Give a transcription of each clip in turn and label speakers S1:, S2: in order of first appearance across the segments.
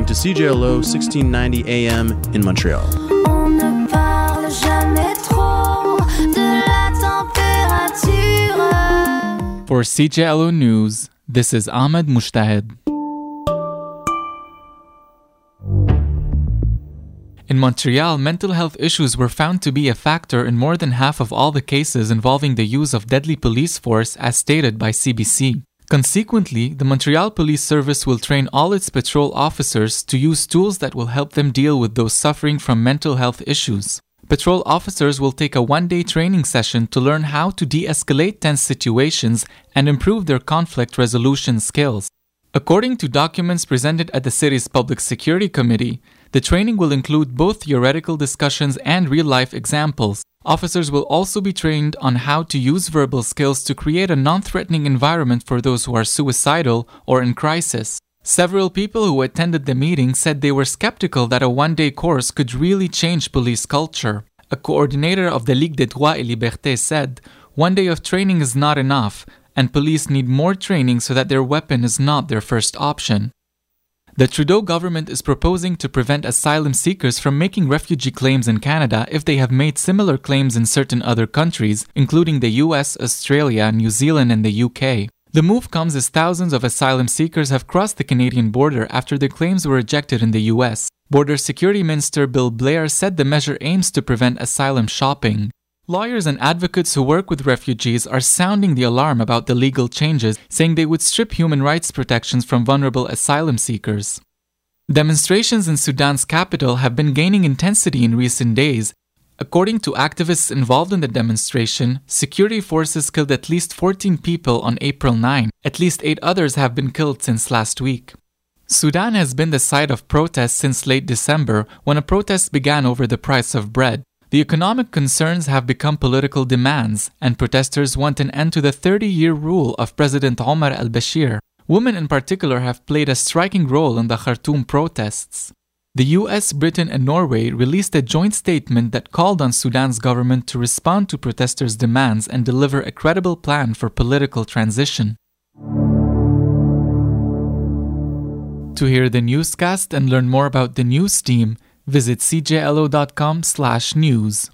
S1: to CJLO 1690 AM in Montreal.
S2: On ne parle jamais trop de la température.
S3: For CJLO News, this is Ahmed Mushtahed. In Montreal, mental health issues were found to be a factor in more than half of all the cases involving the use of deadly police force, as stated by CBC. Consequently, the Montreal Police Service will train all its patrol officers to use tools that will help them deal with those suffering from mental health issues. Patrol officers will take a one-day training session to learn how to de-escalate tense situations and improve their conflict resolution skills. According to documents presented at the city's Public Security Committee, the training will include both theoretical discussions and real-life examples. Officers will also be trained on how to use verbal skills to create a non-threatening environment for those who are suicidal or in crisis. Several people who attended the meeting said they were skeptical that a one-day course could really change police culture. A coordinator of the Ligue des Droits et Libertés said, "One day of training is not enough, and police need more training so that their weapon is not their first option." The Trudeau government is proposing to prevent asylum seekers from making refugee claims in Canada if they have made similar claims in certain other countries, including the US, Australia, New Zealand, and the UK. The move comes as thousands of asylum seekers have crossed the Canadian border after their claims were rejected in the US. Border Security Minister Bill Blair said the measure aims to prevent asylum shopping. Lawyers and advocates who work with refugees are sounding the alarm about the legal changes, saying they would strip human rights protections from vulnerable asylum seekers. Demonstrations in Sudan's capital have been gaining intensity in recent days. According to activists involved in the demonstration, security forces killed at least 14 people on April 9. At least 8 others have been killed since last week. Sudan has been the site of protests since late December, when a protest began over the price of bread. The economic concerns have become political demands, and protesters want an end to the 30-year rule of President Omar al-Bashir. Women in particular have played a striking role in the Khartoum protests. The US, Britain, and Norway released a joint statement that called on Sudan's government to respond to protesters' demands and deliver a credible plan for political transition. To hear the newscast and learn more about the news team, visit cjlo.com/news.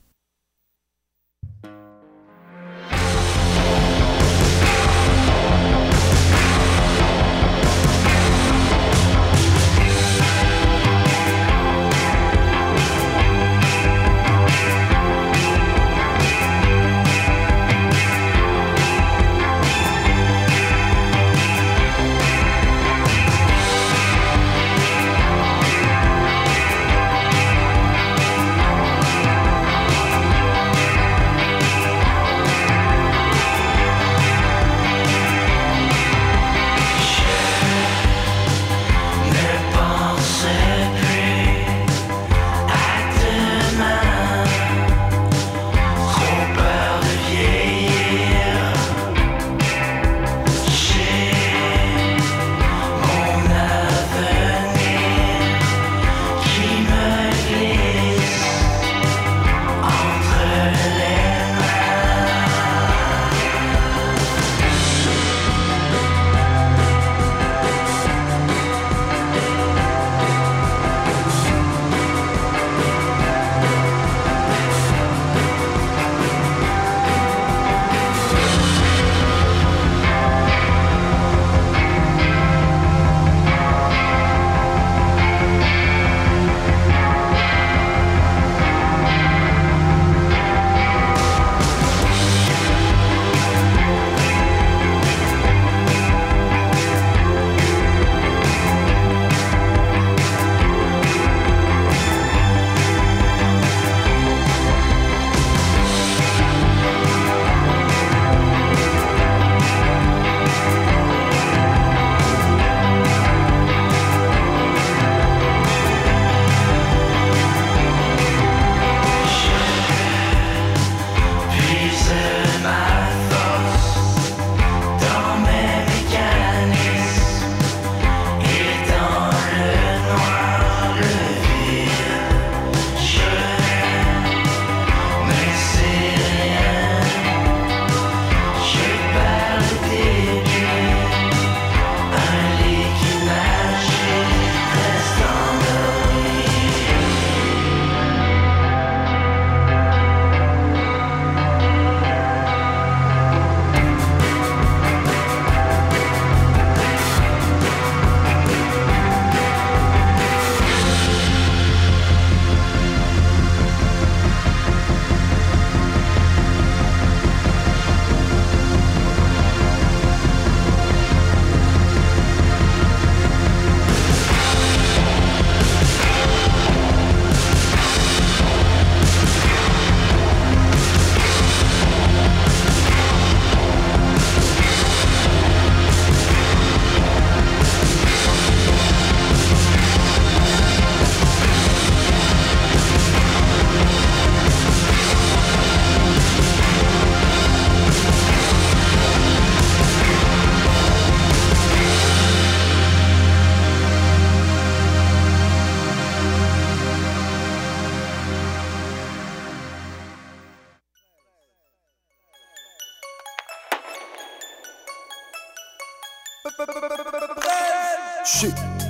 S4: là-dessus.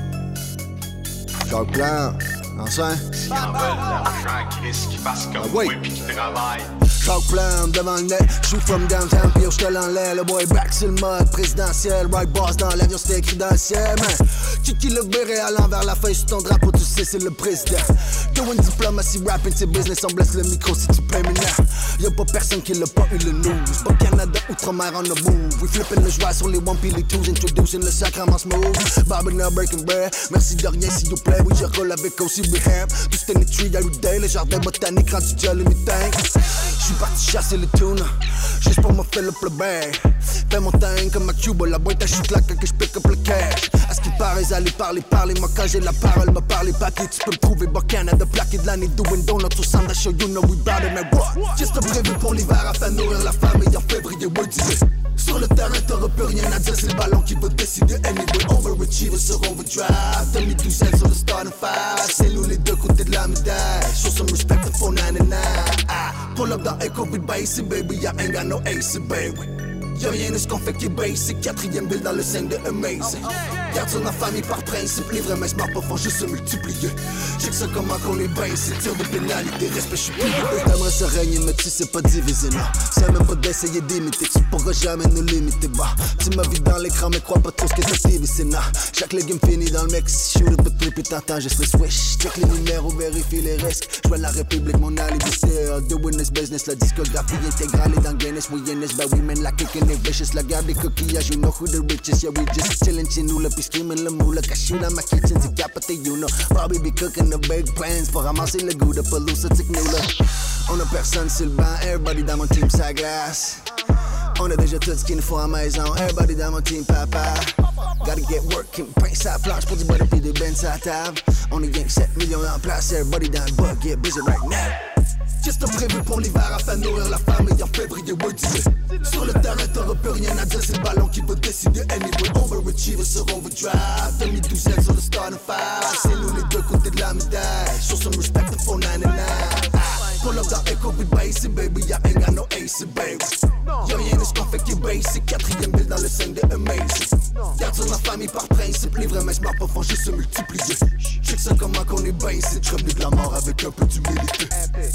S4: Jacques Plante, enceinte.
S5: S'ils en veulent l'argent, Chris, qu'ils fassent comme moi pis qu'ils travaillent.
S4: Jacques Plante devant le net, j'suis from downtown, pis j'te l'enlève. Le boy back sur le mode présidentiel, right boss dans l'avion, c'était écrit dans le ciel, man. Qui le verrait à l'envers la feuille sur ton drapeau, tu sais c'est le président. Doing diplomacy, rapping, c'est business, on blesse le micro si tu payes maintenant. Y'a pas personne qui l'a pas eu le news. Pas Canada, outre-mer on the move. We flipping le joie sur les one pis les twos, introducing le sacrement smooth. Bobbing up, breaking bread, merci de rien s'il vous plaît. Oui, je roule avec aussi Rehab. Tout c'était une tree every day, le jardin botanique rend du gel anything. J'suis parti chasser le tuna, juste pour me fill up le bag. Fais mon thing comme à Cuba, la boîte à chute là quand j'pick up le cash. À ce qui paraît, allez parler, moi quand j'ai la parole, me parler papier. Tu peux me trouver bas Canada, plaqué de l'année, doing donuts au centre d'achat, you know we bout it, man, what? Juste prévu pour l'hiver afin de nourrir la famille en février, ouais, disais. Sur le terrain, t'auras plus rien à dire, c'est le ballon qui va décider. Anyway, overachievers sur overdrive. 2012 ailes sur le starting five. C'est nous les deux côtés de la médaille. Show some respect to 499. Pull up dans Echo with basic, baby. Y'a ain't got no ace, baby. Y'a rien de ce qu'on fait qui est basic. 4ème ville dans le 5 de Amazing. Garde sur ma famille par principe. Les vrais mecs pas font juste se multiplier. Check ça comment qu'on est basic. Tire de pénalité, respect, j'suis plus libre. T'aimerais se régner, mais tu sais pas diviser, non. C'est même pas d'essayer d'imiter. Tu pourras jamais nous limiter, bah. Tu m'as vu dans l'écran, mais crois pas trop ce que t'as TV, c'est non. Chaque légume finit dans le mix. Shoot up the trip et t'entends juste le swish. Check les numéros, vérifie les risques. J'vois la République, mon alibi, still doing this business. La discographie intégrale est dans Guinness. We in this, but we men like kicking it vicious. La garde des coquillages, you know who the richest. Yeah, we just chillin' chez nous, là, pis screamin' le moule. Caché dans ma kitchen, c'est capoté, you know. Bobby be cooking the big plans pour ramasser le goût de pelouse, c'est nous, là. On a personne sur le banc, everybody dans mon team, ça glace. On a déjà tout ce qu'il nous faut à la maison, everybody dans mon team, papa. Gotta get working, pince à la planche pour du butter pis des benz à la table. On est gang 7 millions en place, everybody dans le bug, get busy right now. Juste prévu pour l'hiver afin de nourrir la famille en février, ouais, disais. Sur le terrain, t'auras plus rien à dire, c'est le ballon qui va décider. Anyway, overachievers sur overdrive. 2012 ailes sur le starting five. C'est nous les deux côtés de la médaille. Show some respect to 499. Pull up dans Echo with basic, baby. Y'a ain't got no ace, baby. Y'a rien de ce qu'on fait qui est basic. 4ème ville dans le 5 de Amazing. Garde sur ma famille par principe. Les vrais mecs pas font juste se multiplier. Check ça comment qu'on est basic. J'suis revenu de la mort avec un peu d'humilité.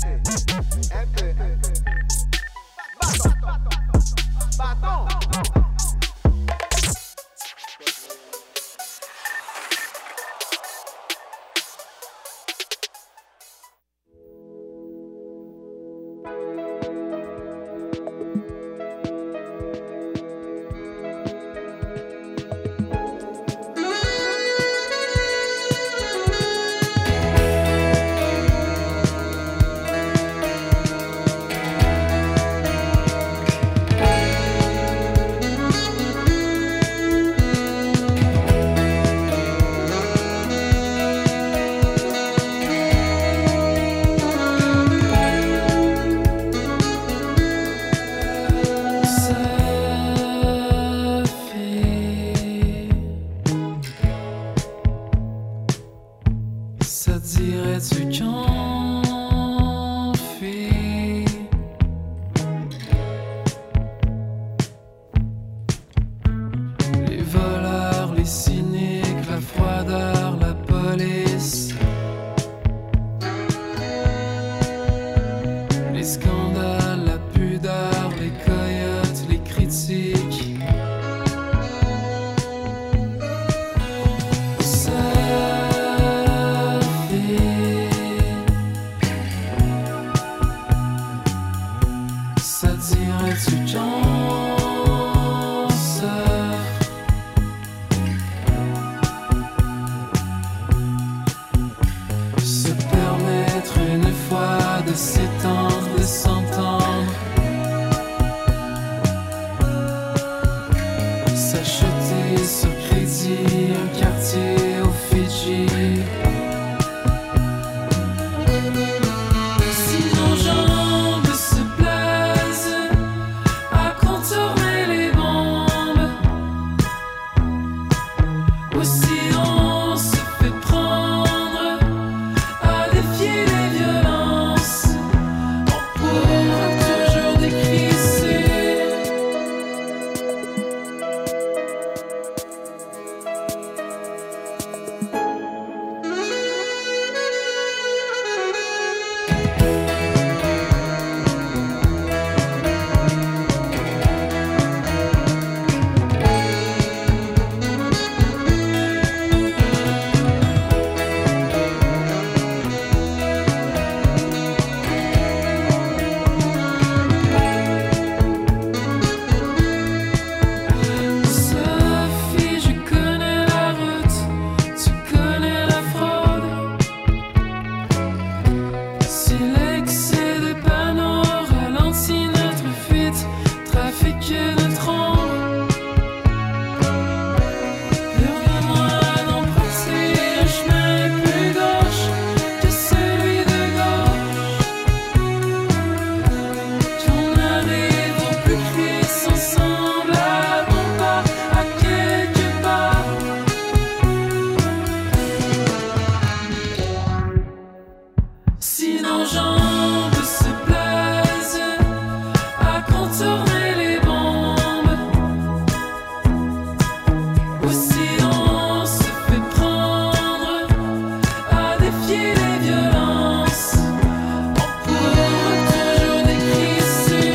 S4: Bâton.
S6: nos jambes se plaisent à contourner les bombes, ou si on se fait prendre à défier les violences, on pourra toujours décrisser.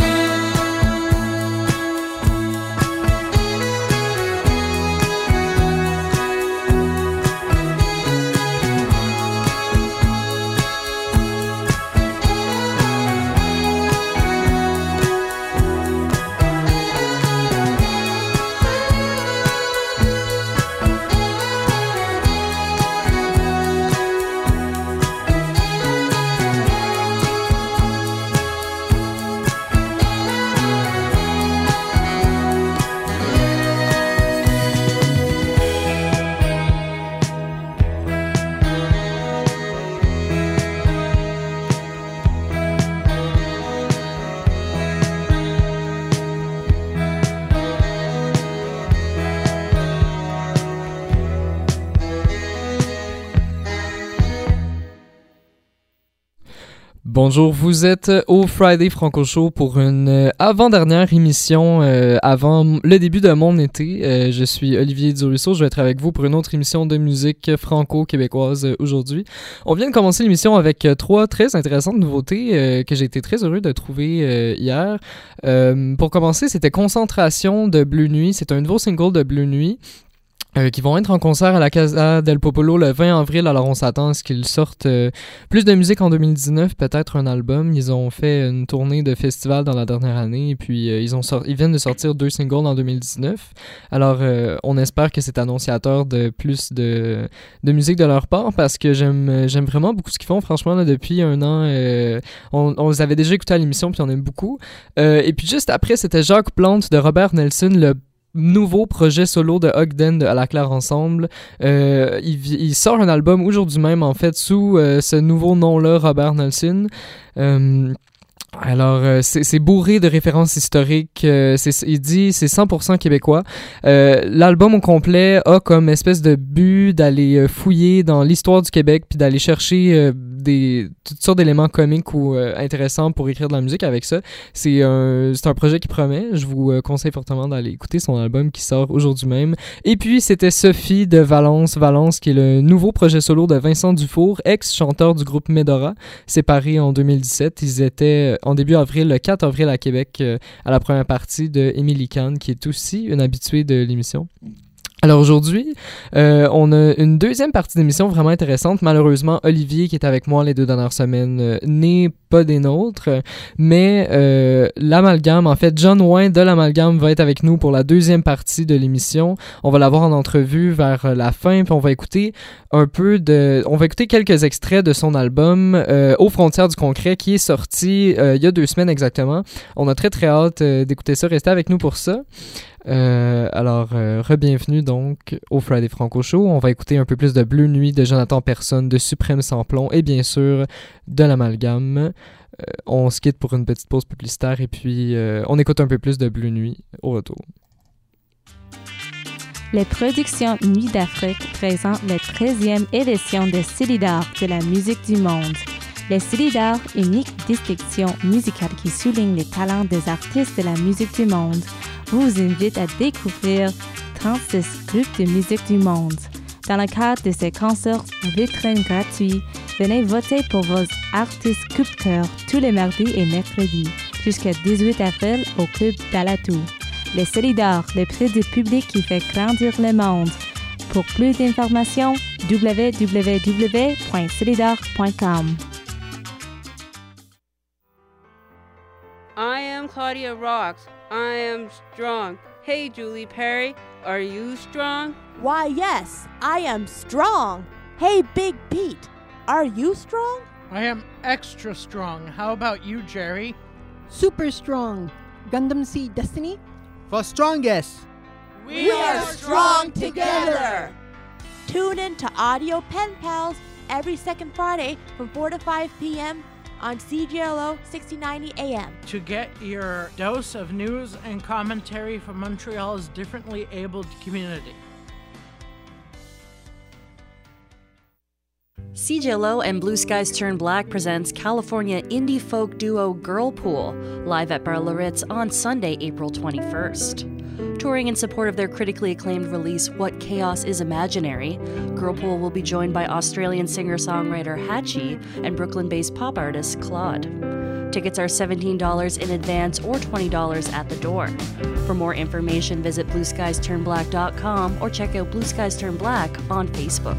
S7: Bonjour, vous êtes au Friday Franco Show pour une avant-dernière émission avant le début de mon été. Je suis Olivier Duruisseau, je vais être avec vous pour une autre émission de musique franco-québécoise aujourd'hui. On vient de commencer l'émission avec 3 très intéressantes nouveautés que j'ai été très heureux de trouver hier. Pour commencer, c'était Concentration de Bleu Nuit, c'est un nouveau single de Bleu Nuit. Qui vont être en concert à la Casa del Popolo le 20 avril. Alors on s'attend à ce qu'ils sortent plus de musique en 2019, peut-être un album. Ils ont fait une tournée de festival dans la dernière année et puis ils viennent de sortir 2 singles en 2019. Alors on espère que c'est annonciateur de plus de musique de leur part parce que j'aime vraiment beaucoup ce qu'ils font. Franchement, là, depuis un an, on les avait déjà écoutés à l'émission puis on aime beaucoup. Et puis juste après, c'était Jacques Plante de Robert Nelson, le nouveau projet solo de Ogden de À la Claire Ensemble. Il sort un album aujourd'hui même, en fait, sous ce nouveau nom-là, Robert Nelson. Alors, c'est bourré de références historiques. Il dit c'est 100% québécois. L'album au complet a comme espèce de but d'aller fouiller dans l'histoire du Québec puis d'aller chercher toutes sortes d'éléments comiques ou intéressants pour écrire de la musique avec ça. C'est un projet qui promet. Je vous conseille fortement d'aller écouter son album qui sort aujourd'hui même. Et puis, c'était Sophie de Valence, qui est le nouveau projet solo de Vincent Dufour, ex-chanteur du groupe Medora, séparé en 2017. Ils étaient en début avril, le 4 avril à Québec, à la première partie de Émilie Kahn, qui est aussi une habituée de l'émission. Alors aujourd'hui, on a une deuxième partie d'émission vraiment intéressante. Malheureusement, Olivier, qui est avec moi les 2 dernières semaines, n'est pas des nôtres, mais l'Amalgame, en fait, John Wayne de l'Amalgame va être avec nous pour la deuxième partie de l'émission. On va l'avoir en entrevue vers la fin, puis on va écouter quelques extraits de son album Aux frontières du concret, qui est sorti il y a 2 semaines exactement. On a très très hâte d'écouter ça. Restez avec nous pour ça. Alors, re-bienvenue donc au Friday Franco Show. On va écouter un peu plus de Bleu Nuit de Jonathan Persson, de Suprême Sans Plomb et bien sûr de l'Amalgame. On se quitte pour une petite pause publicitaire et puis on écoute un peu plus de Bleu Nuit au retour.
S8: Les productions Nuit d'Afrique présentent la 13e édition de Célidar de la musique du monde. Les Célidar, unique distinction musicale qui souligne les talents des artistes de la musique du monde, vous invite à découvrir 36 groupes de musique du monde. Dans le cadre de ces concerts vitrines gratuits, venez voter pour vos artistes coup de cœur tous les mardis et mercredis, jusqu'à 18 avril au Club d'Alatou. Les Célidar, le prix du public qui fait grandir le monde. Pour plus d'informations, www.celidar.com.
S9: I am Claudia Rocks. I am strong. Hey, Julie Perry, are you strong?
S10: Why, yes, I am strong. Hey, Big Pete, are you strong?
S11: I am extra strong. How about you, Jerry?
S12: Super strong. Gundam Seed Destiny?
S13: For strongest.
S10: We are strong together. Tune in to Audio Pen Pals every second Friday from 4 to 5 p.m. on CGLO 6090 AM.
S11: To get your dose of news and commentary from Montreal's differently abled community.
S14: CJLO and Blue Skies Turn Black presents California indie folk duo Girlpool, live at Bar Loritz on Sunday, April 21st. Touring in support of their critically acclaimed release, What Chaos Is Imaginary, Girlpool will be joined by Australian singer-songwriter Hatchie and Brooklyn-based pop artist Claude. Tickets are $17 in advance or $20 at the door. For more information, visit blueskiesturnblack.com or check out Blue Skies Turn Black on Facebook.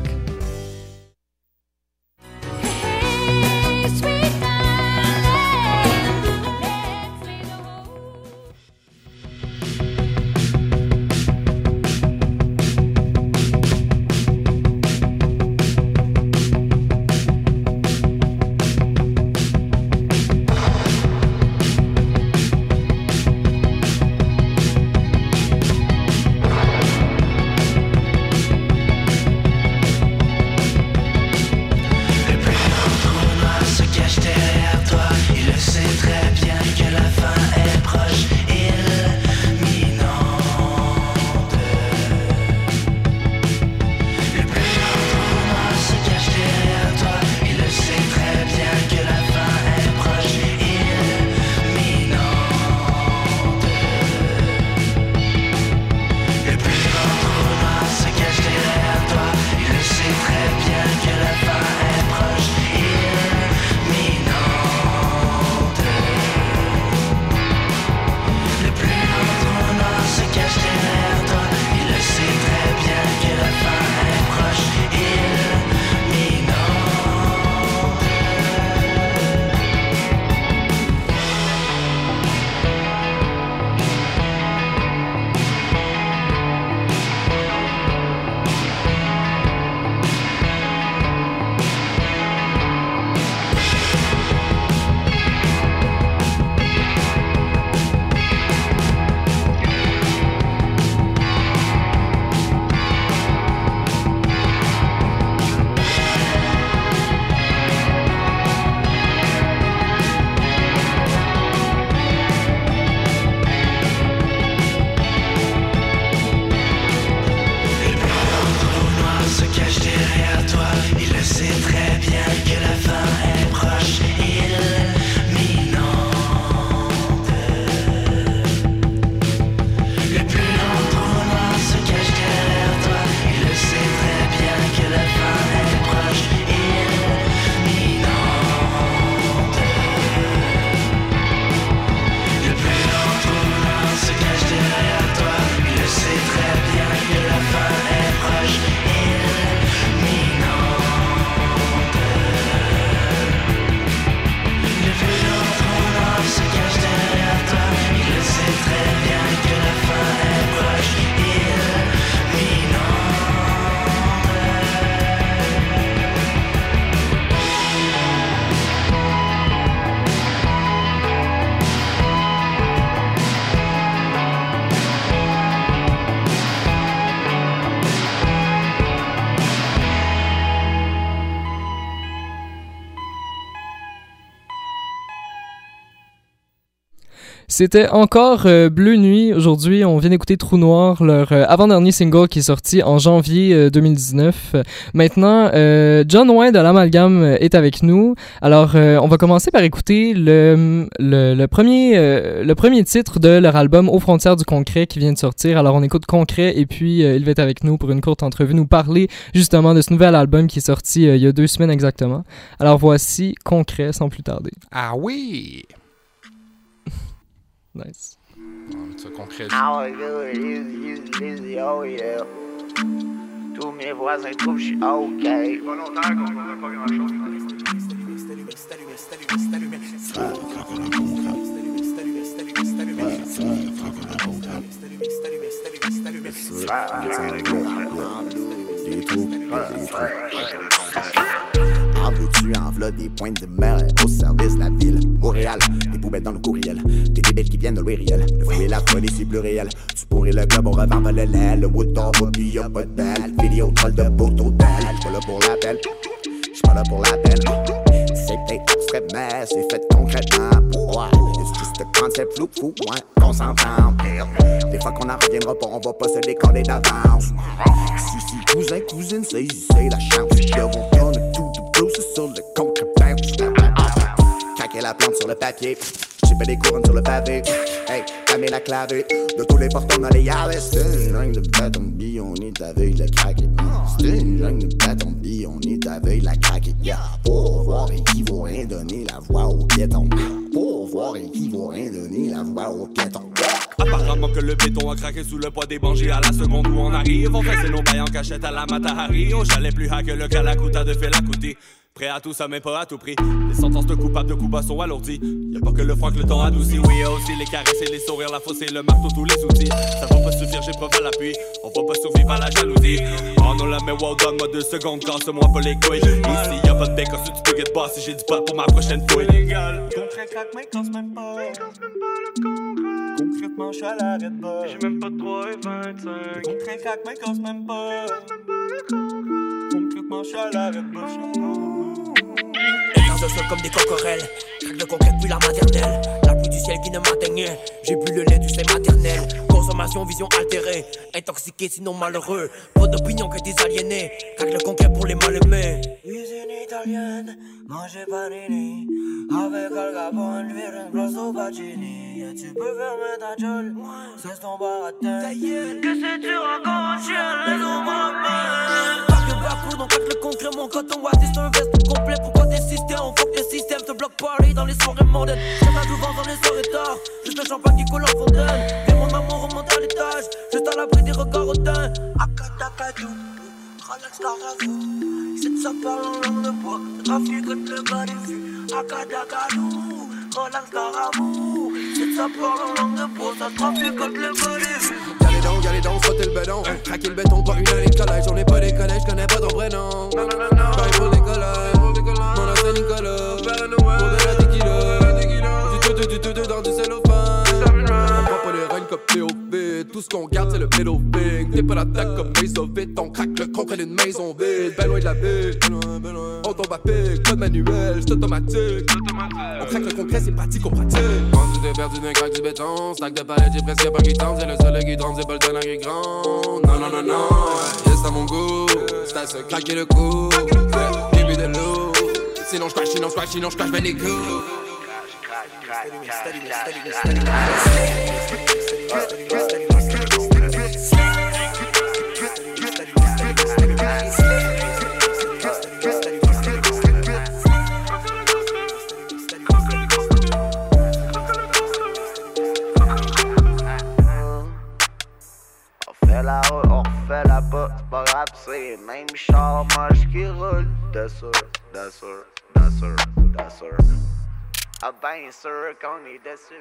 S7: C'était encore Bleu Nuit. Aujourd'hui, on vient d'écouter Trou Noir, leur avant-dernier single qui est sorti en janvier 2019. Maintenant, John Wayne de l'Amalgame est avec nous. Alors, on va commencer par écouter le premier titre de leur album Aux Frontières du Concret qui vient de sortir. Alors, on écoute Concret et puis il va être avec nous pour une courte entrevue, nous parler justement de ce nouvel album qui est sorti il y a 2 semaines exactement. Alors, voici Concret sans plus tarder.
S15: Ah oui!
S7: Nice.
S15: C'est concret.
S16: Oh yeah. Tous mes voisins trouvent que je suis OK. Volontaire qu'on ne pas grand-chose.
S17: En veux-tu, en v'là des pointes de mer au service de la ville. Montréal, des poubelles dans le courriel. Des débiles qui viennent de louer réel. Le fou et la folie, c'est plus réel. Tu pourrais le globe, on revend le lait. Le wood d'or, puis y'a pas de belle. Vidéo troll de beau hôtel. J'suis pas là pour l'appel. J'suis pas là pour l'appel. C'est peut-être abstrait, mais c'est fait concrètement. Ouais, c'est juste un concept flou, fou, ouais, qu'on s'entend. Des fois qu'on en reviendra pas, on va pas se décoller d'avance. Si, cousin, cousine, c'est la chance. Yo, on a tout papier. J'ai fait des couronnes sur le pavé. Hey, tamé la clavée. De tous les portons dans les yaves. C'est une jungle de bêtes, on dit, on est à veille de craquer. C'est une jungle de bêtes, on dit, on est à veille de la craquer. Pour voir et qui vaut rien donner la voix aux piétons. Pour voir et qui vaut rien donner la voix aux piétons.
S18: Apparemment que le béton a craqué sous le poids des bangiers. À la seconde où on arrive, on fait nos bails en cachette à la Matahari. Au chalet plus hack que le Kalakuta de Felakuti. Prêt à tout ça, mais pas à tout prix. Les sentences de coupables de coups bas sont alourdies. Y'a pas que le froid que le temps adoucit. Oui, y'a aussi les caresses et les sourires, la fosse et le marteau, tous les outils. Ça va pas suffire, j'ai preuve à l'appui. On va pas survivre à la jalousie. Oh non, la mais wow, donne-moi 2 secondes, casse-moi pas les couilles. Ici, y'a pas de bec, ensuite tu peux get boss si j'ai du pot pour ma prochaine fouille.
S6: Concret crack, mais casse même pas. Concrètement, j'suis à l'arrêt de bas. J'ai même pas de 3 et 25. Concret crack, mais casse même pas. Concrètement, j'suis à l'arrêt de bas.
S19: Dans un sol comme des coquerelles, craque de concrète puis la maternelle. La pluie du ciel qui ne m'atteignait, j'ai bu le lait du sein maternel. Consommation, vision altérée, intoxiqué sinon malheureux. Pas d'opinion que des aliénés, craque le concret pour les mal aimés.
S6: Cuisine italienne, manger panini. Avec Al Capone, virer un grosso bacini. Et tu peux fermer ta gueule, c'est ton baratin. Que c'est dur à convaincre, les hommes m'appellent.
S19: Donc avec le concret, mon coton watté, c'est un veste complet. Pourquoi t'insister? On faut que le système te bloque parler dans les soirées mondaines. J'ai la jouvence dans les soirées tard. Juste le champagne qui coule en fontaine. Et mon amour remonte à l'étage. Juste à l'abri des regards hautains.
S6: Akadakadou, Rolex Caravou. C'est ça parle en langue de bois. Trafic de bas des vues. Akadakadou, Rolex Caravou. C'est ça parle en langue de bois. Ça trafic de bas des vues.
S20: Y'a les dents, frotter le béton. Craquer le béton, pas une année de collège. On est pas des collèges, j'connais pas ton prénom. Pareil pour les collèges, mon nom c'est Nicolas. Pour de la tequila, du tout dans du cellophane. On prend pas les règnes comme Théophile. Tout ce qu'on garde c'est le middle thing. T'es pas l'attaque comme Maisovite. On craque le concret d'une maison vide. Ben loin de la ville, on tombe à pic. Pas de manuel, c'est automatique. On craque le concret, c'est pratique, on pratique. Quand tu t'es perdu d'un crack du béton, stack de palettes, j'ai presque pas qui tombe. C'est le soleil qui tremble, c'est pas le tonnerre qui gronde. Non, non, non, non, yes, à mon goût. C'est à se craquer le cou. Début de l'eau. Sinon j'crache, j'fais les coups.
S16: La route, on refait la bas, c'est pas grave, c'est les mêmes chars moches qui roulent. That's sûr. Ah ben sûr qu'on est dessus.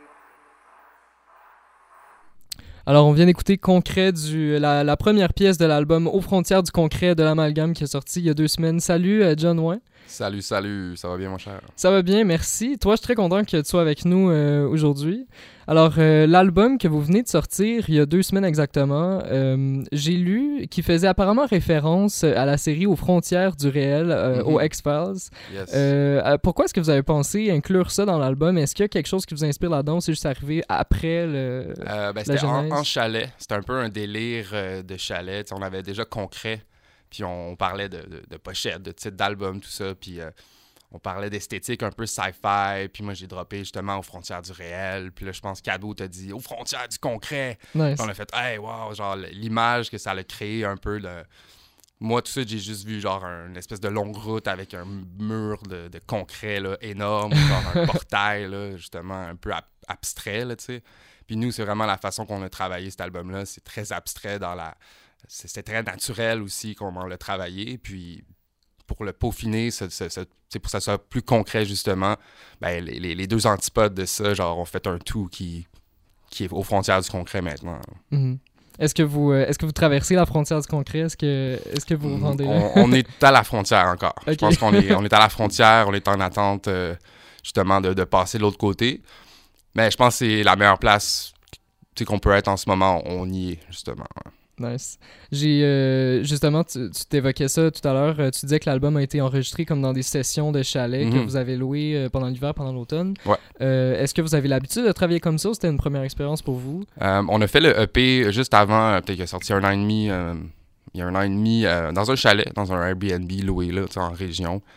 S7: Alors, on vient d'écouter Concret, la première pièce de l'album Aux frontières du concret de l'Amalgame qui est sorti il y a 2 semaines. Salut, John Ouin.
S15: Salut, ça va bien mon cher? Ça
S7: va bien, merci. Toi, je suis très content que tu sois avec nous aujourd'hui. Alors, l'album que vous venez de sortir il y a 2 semaines exactement, j'ai lu qu'il faisait apparemment référence à la série Aux frontières du réel, aux X-Files.
S15: Yes.
S7: Pourquoi est-ce que vous avez pensé inclure ça dans l'album? Est-ce qu'il y a quelque chose qui vous inspire là-dedans ou c'est juste arrivé après
S15: c'était en chalet. C'était un peu un délire de chalet. T'sais, on avait déjà Concret. Puis on parlait de pochettes, de titres d'albums, tout ça. Puis on parlait d'esthétique un peu sci-fi. Puis moi, j'ai droppé justement Aux frontières du réel. Puis là, je pense qu'Ado t'a dit Aux frontières du concret.
S7: Nice.
S15: Puis on a fait, hey, wow, genre l'image que ça a créé un peu. Moi, tout ça, j'ai juste vu genre une espèce de longue route avec un mur de concret là, énorme. Genre un portail, là, justement, un peu abstrait, là, tu sais. Puis nous, c'est vraiment la façon qu'on a travaillé cet album-là. C'est très abstrait dans c'était très naturel aussi comment l'a travaillé. Puis pour le peaufiner, pour que ça soit plus concret justement, ben, les 2 antipodes de ça, genre on fait un tout qui est aux frontières du concret maintenant.
S7: Mm-hmm. Est-ce que vous traversez la frontière du concret? Est-ce que vous vous rendez là?
S15: On est à la frontière encore.
S7: Okay.
S15: Je pense qu'on est à la frontière, on est en attente justement de passer de l'autre côté. Mais je pense que c'est la meilleure place qu'on peut être en ce moment, on y est justement.
S7: Nice. Justement, tu t'évoquais ça tout à l'heure. Tu disais que l'album a été enregistré comme dans des sessions de chalet que vous avez louées pendant l'hiver, pendant l'automne.
S15: Ouais.
S7: Est-ce que vous avez l'habitude de travailler comme ça ou c'était une première expérience pour vous?
S15: On a fait le EP juste avant, peut-être qu'il a sorti il y a 1 an et demi, dans un chalet, dans un Airbnb loué là, en région.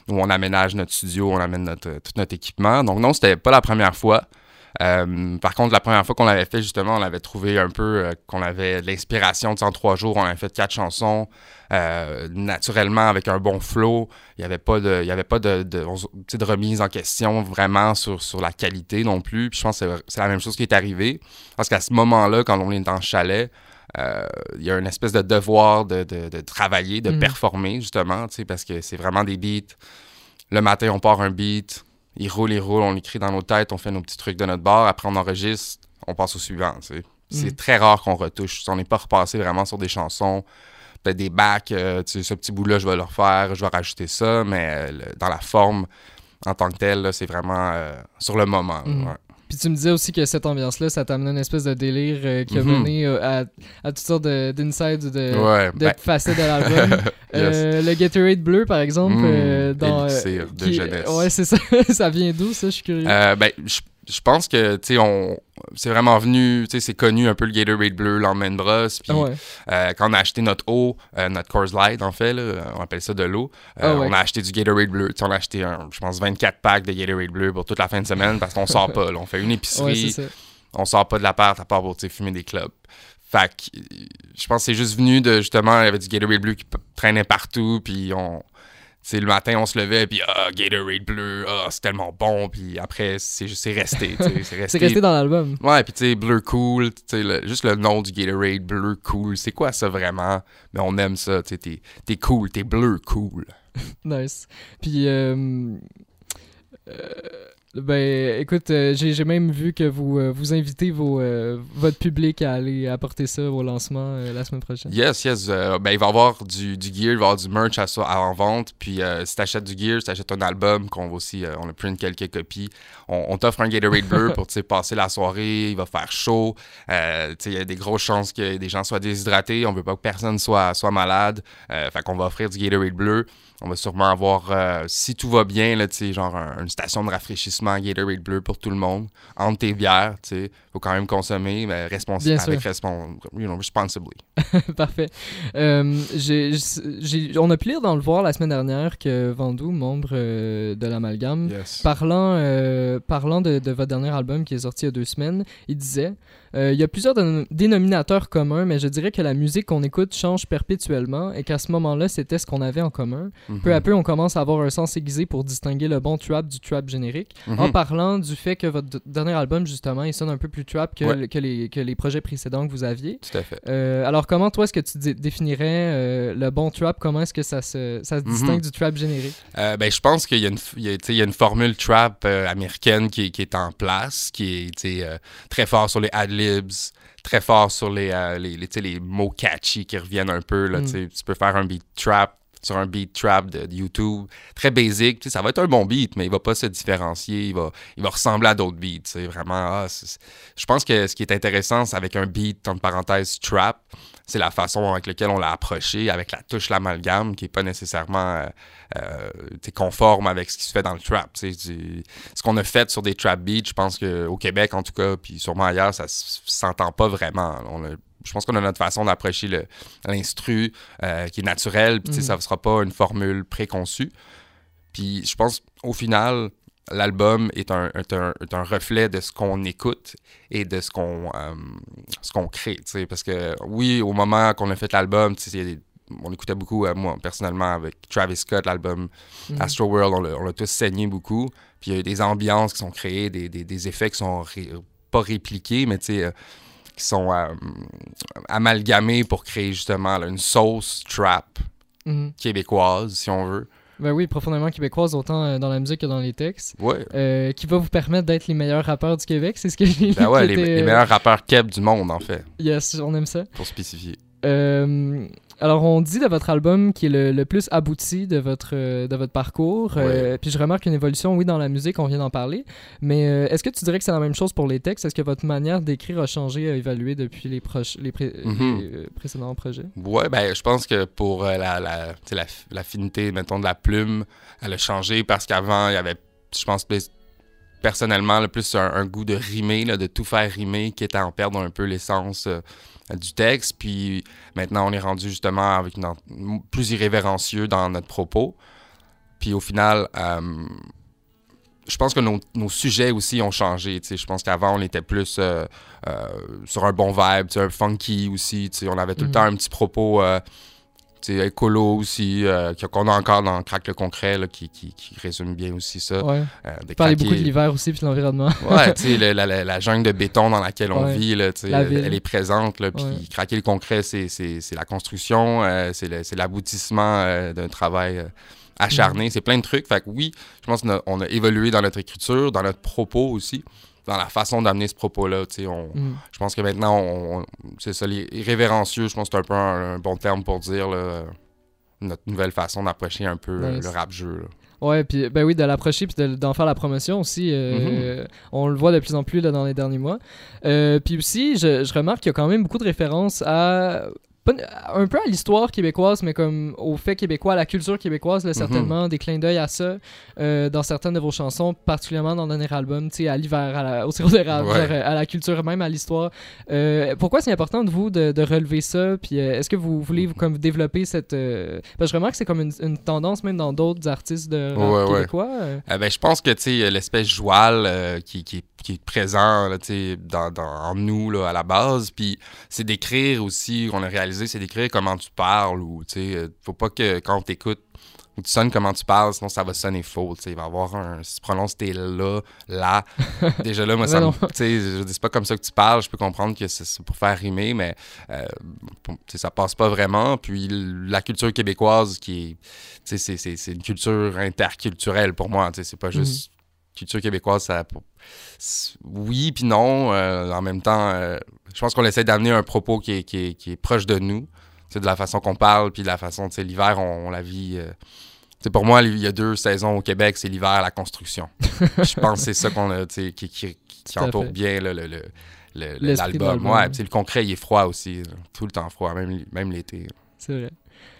S15: où on aménage notre studio, on amène tout notre équipement. Donc non, c'était pas la première fois. Par contre, la première fois qu'on l'avait fait, justement, on avait trouvé un peu qu'on avait de l'inspiration. En 3 jours, on avait fait 4 chansons naturellement avec un bon flow. Il n'y avait pas de remise en question vraiment sur la qualité non plus. Puis je pense que c'est la même chose qui est arrivée. Parce qu'à ce moment-là, quand on est en chalet, il y a une espèce de devoir de travailler, de performer, justement, parce que c'est vraiment des beats. Le matin, on part un beat. Il roule, on l'écrit dans nos têtes, on fait nos petits trucs de notre bar, après on enregistre, on passe au suivant, tu sais. C'est très rare qu'on retouche. On n'est pas repassé vraiment sur des chansons, peut-être des backs, ce petit bout-là, je vais le refaire, je vais rajouter ça, mais dans la forme, en tant que telle, là, c'est vraiment sur le moment. Ouais.
S7: Puis tu me disais aussi que cette ambiance-là, ça t'a amené une espèce de délire qui a mené à toutes sortes d'insides ou de facettes de l'album. Le Gatorade bleu, par exemple.
S15: Élixir de jeunesse.
S7: Ouais, c'est ça. Ça vient d'où, ça? Je suis curieux.
S15: Je pense que, tu sais, c'est vraiment venu, tu sais, c'est connu un peu le Gatorade bleu, lendemain de brosse. Puis quand on a acheté notre eau, notre Coors Light, en fait, là, on appelle ça de l'eau, on a acheté du Gatorade bleu. Tu sais, on a acheté, je pense, 24 packs de Gatorade bleu pour toute la fin de semaine parce qu'on sort pas. Là. On fait une épicerie, on sort pas de l'appart à part pour fumer des clubs. Fait que je pense que c'est juste venu de, justement, il y avait du Gatorade bleu qui traînait partout, puis le matin, on se levait, puis Gatorade bleu, c'est tellement bon, puis après, c'est resté.
S7: C'est resté dans l'album.
S15: Ouais, puis tu sais, bleu cool, juste le nom du Gatorade, bleu cool, c'est quoi ça vraiment? Mais on aime ça, tu sais, t'es cool, t'es bleu cool.
S7: Nice. Puis, écoute, j'ai même vu que vous invitez votre public à aller apporter ça au lancement la semaine prochaine.
S15: Yes. Il va y avoir du gear, il va y avoir du merch en vente. Puis si t'achètes du gear, si t'achètes un album, qu'on va aussi, on a print quelques copies, on t'offre un Gatorade bleu pour passer la soirée, il va faire chaud. Il y a des grosses chances que des gens soient déshydratés, on veut pas que personne soit malade. Fait qu'on va offrir du Gatorade bleu. On va sûrement avoir, si tout va bien, là, genre une station de rafraîchissement Gatorade bleu pour tout le monde. Entre tes bières, il faut quand même consommer, mais responsibly.
S7: Parfait. On a pu lire dans Le Voir la semaine dernière que Vandou, membre de l'Amalgame, parlant de votre dernier album qui est sorti il y a 2 semaines, il disait... il y a plusieurs dénominateurs communs, mais je dirais que la musique qu'on écoute change perpétuellement et qu'à ce moment-là, c'était ce qu'on avait en commun. Peu à peu, on commence à avoir un sens aiguisé pour distinguer le bon trap du trap générique, en parlant du fait que votre dernier album, justement, il sonne un peu plus trap que les projets précédents que vous aviez.
S15: Tout à fait.
S7: Alors, comment, toi, est-ce que tu définirais le bon trap? Comment est-ce que ça se distingue du trap générique?
S15: Je pense qu'il y a une formule trap américaine qui est en place, qui est très fort sur les ad-libs, très fort sur les mots catchy qui reviennent un peu. Là, tu peux faire un beat trap sur un beat trap de YouTube, très basic. Ça va être un bon beat, mais il va pas se différencier. Il va ressembler à d'autres beats. C'est vraiment... je pense que ce qui est intéressant, c'est avec un beat, entre parenthèses, trap, c'est la façon avec laquelle on l'a approché, avec la touche l'amalgame, qui est pas nécessairement conforme avec ce qui se fait dans le trap. Ce qu'on a fait sur des trap beats, je pense qu'au Québec, en tout cas, puis sûrement ailleurs, ça s'entend pas vraiment. Je pense qu'on a notre façon d'approcher l'instru qui est naturelle, puis ça ne sera pas une formule préconçue. Puis je pense, au final, l'album est un reflet de ce qu'on écoute et de ce qu'on crée. Parce que oui, au moment qu'on a fait l'album, on écoutait beaucoup, moi personnellement, avec Travis Scott, l'album Astroworld, on l'a tous saigné beaucoup. Puis il y a eu des ambiances qui sont créées, des effets qui sont pas répliqués, mais qui sont amalgamés pour créer justement une sauce trap québécoise, si on veut.
S7: Ben oui, profondément québécoise, autant dans la musique que dans les textes.
S15: Ouais.
S7: Qui va vous permettre d'être les meilleurs rappeurs du Québec, c'est ce que j'ai dit.
S15: Ben ouais, les meilleurs rappeurs keb du monde, en fait.
S7: Yes, on aime ça.
S15: Pour spécifier.
S7: Alors, on dit de votre album qui est le plus abouti de votre parcours. Puis je remarque une évolution, oui, dans la musique, on vient d'en parler. Mais est-ce que tu dirais que c'est la même chose pour les textes? Est-ce que votre manière d'écrire a changé, a évolué depuis les précédents projets?
S15: Ouais, ben je pense que pour l'affinité, mettons, de la plume, elle a changé parce qu'avant, il y avait, je pense, personnellement, le plus un goût de rimer, de tout faire rimer, qui était à en perdre un peu l'essence du texte. Puis maintenant, on est rendu justement avec plus irrévérencieux dans notre propos. Puis au final, je pense que nos sujets aussi ont changé. Je pense qu'avant, on était plus sur un bon vibe, un funky aussi. On avait tout le temps un petit propos écolo aussi, qu'on a encore dans Craque le concret, là, qui résume bien aussi ça.
S7: Ouais. Vous parlez beaucoup de l'hiver aussi, puis de l'environnement.
S15: Ouais, la jungle de béton dans laquelle on vit, là, elle est présente. Puis Craquer le concret, c'est la construction, c'est l'aboutissement d'un travail acharné. C'est plein de trucs. Fait que oui, je pense qu'on a évolué dans notre écriture, dans notre propos aussi, dans la façon d'amener ce propos-là. Je pense que maintenant, c'est ça, les révérencieux, je pense que c'est un peu un bon terme pour dire là, notre nouvelle façon d'approcher un peu le rap-jeu.
S7: Ouais, puis ben oui, de l'approcher puis d'en faire la promotion aussi. On le voit de plus en plus là, dans les derniers mois. Puis aussi, je remarque qu'il y a quand même beaucoup de références un peu à l'histoire québécoise, mais comme au fait québécois, à la culture québécoise, là, certainement, des clins d'œil à ça dans certaines de vos chansons, particulièrement dans le dernier album, à l'hiver, au sirop d'érable, à la culture même, à l'histoire. Pourquoi c'est important de vous de relever ça? Puis est-ce que vous voulez comme développer cette... Parce que je remarque que c'est comme une tendance même dans d'autres artistes de rap québécois.
S15: Ben, je pense que l'espèce joual qui est présent là, en nous là, à la base, puis c'est d'écrire aussi, qu'on a réalisé, c'est d'écrire comment tu parles, ou faut pas que quand on t'écoute ou tu sonnes comment tu parles, sinon ça va sonner faux. Il va y avoir si tu prononces tes là, déjà là, moi, c'est pas comme ça que tu parles, je peux comprendre que c'est pour faire rimer, mais ça passe pas vraiment. Puis la culture québécoise, c'est une culture interculturelle pour moi, c'est pas juste culture québécoise, oui puis non. En même temps, je pense qu'on essaie d'amener un propos qui est proche de nous, de la façon qu'on parle, puis de la façon, l'hiver, on la vit... pour moi, il y a 2 saisons au Québec, c'est l'hiver, la construction. Je pense que c'est ça qu'on a, qui entoure bien l'album. Ouais, le concret, il est froid aussi, tout le temps froid, même l'été.
S7: C'est vrai.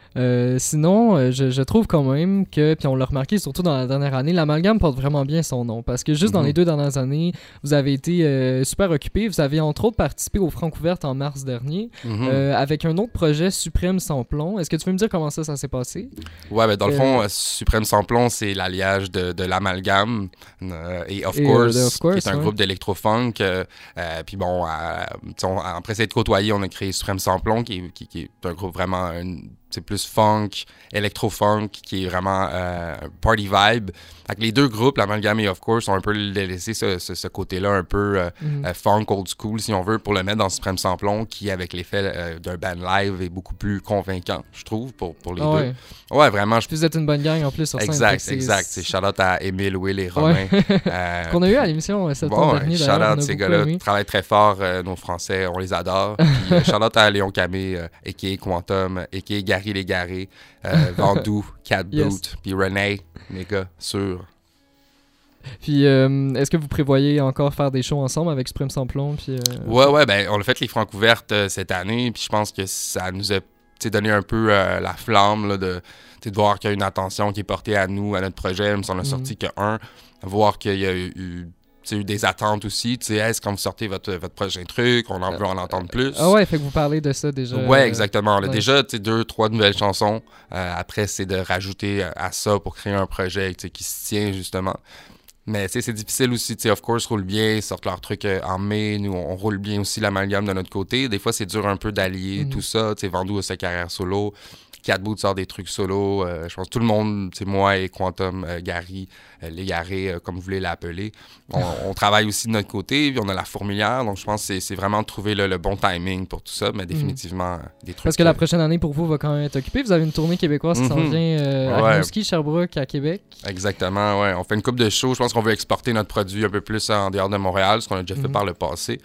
S7: Sinon, je trouve quand même que, puis on l'a remarqué surtout dans la dernière année, l'amalgame porte vraiment bien son nom, parce que juste dans les 2 dernières années, vous avez été super occupé. Vous avez entre autres participé aux Francouvertes en mars dernier, avec un autre projet, Suprême sans plomb. Est-ce que tu peux me dire comment ça s'est passé? Ouais, ben
S15: dans le fond, Suprême sans plomb, c'est l'alliage de l'amalgame et Of Course, qui est un groupe d'électro-funk. Puis bon, après s'être côtoyé, on a créé Suprême sans plomb, qui est un groupe vraiment... c'est plus funk, électro-funk, qui est vraiment party vibe. Fait que les 2 groupes, l'amalgame et Of Course, ont un peu laissé ce côté-là un peu funk old school, si on veut, pour le mettre dans Suprême sans plomb, qui, avec l'effet d'un band live, est beaucoup plus convaincant, je trouve, pour les 2. Ouais, vraiment.
S7: Vous êtes une bonne gang en plus sur scène.
S15: Exact. C'est shout-out à Émile, Will et Romain.
S7: Qu'on a eu à l'émission septembre dernier.
S15: Shout-out ces gars-là. Ils travaillent très fort, nos Français, on les adore. Puis shout-out à Léon Camé, a.k.a. Quantum, a.k.a. Gary Légaré, Vandou, Cat Boot, puis René, les gars, sûr.
S7: Puis, est-ce que vous prévoyez encore faire des shows ensemble avec Suprême sans plomb? Puis,
S15: Ouais, ben on a fait les Francouvertes cette année, puis je pense que ça nous a donné un peu la flamme là, de voir qu'il y a une attention qui est portée à nous, à notre projet, même si on a sorti que un, voir qu'il y a eu des attentes aussi. Est-ce quand vous sortez votre prochain truc, on veut en entendre plus.
S7: Ah ouais, fait que vous parlez de ça déjà.
S15: Ouais, exactement. On a déjà 2-3 nouvelles chansons. Après, c'est de rajouter à ça pour créer un projet qui se tient, justement. Mais c'est difficile aussi. Of Course roule bien, ils sortent leurs trucs en mai. Nous, on roule bien aussi l'amalgame de notre côté. Des fois, c'est dur un peu d'allier tout ça. Vandou a sa carrière solo. Cat Boot sort des trucs solo. Je pense que tout le monde, moi et Quantum, Gary, Légaré, comme vous voulez l'appeler, on travaille aussi de notre côté, puis on a la fourmilière, donc je pense que c'est vraiment de trouver le bon timing pour tout ça, mais définitivement des trucs...
S7: Parce que la prochaine année pour vous va quand même être occupée. Vous avez une tournée québécoise qui s'en vient à Rimouski, Sherbrooke, à Québec.
S15: Exactement, ouais. On fait une couple de shows. Je pense qu'on veut exporter notre produit un peu plus en dehors de Montréal, ce qu'on a déjà fait par le passé.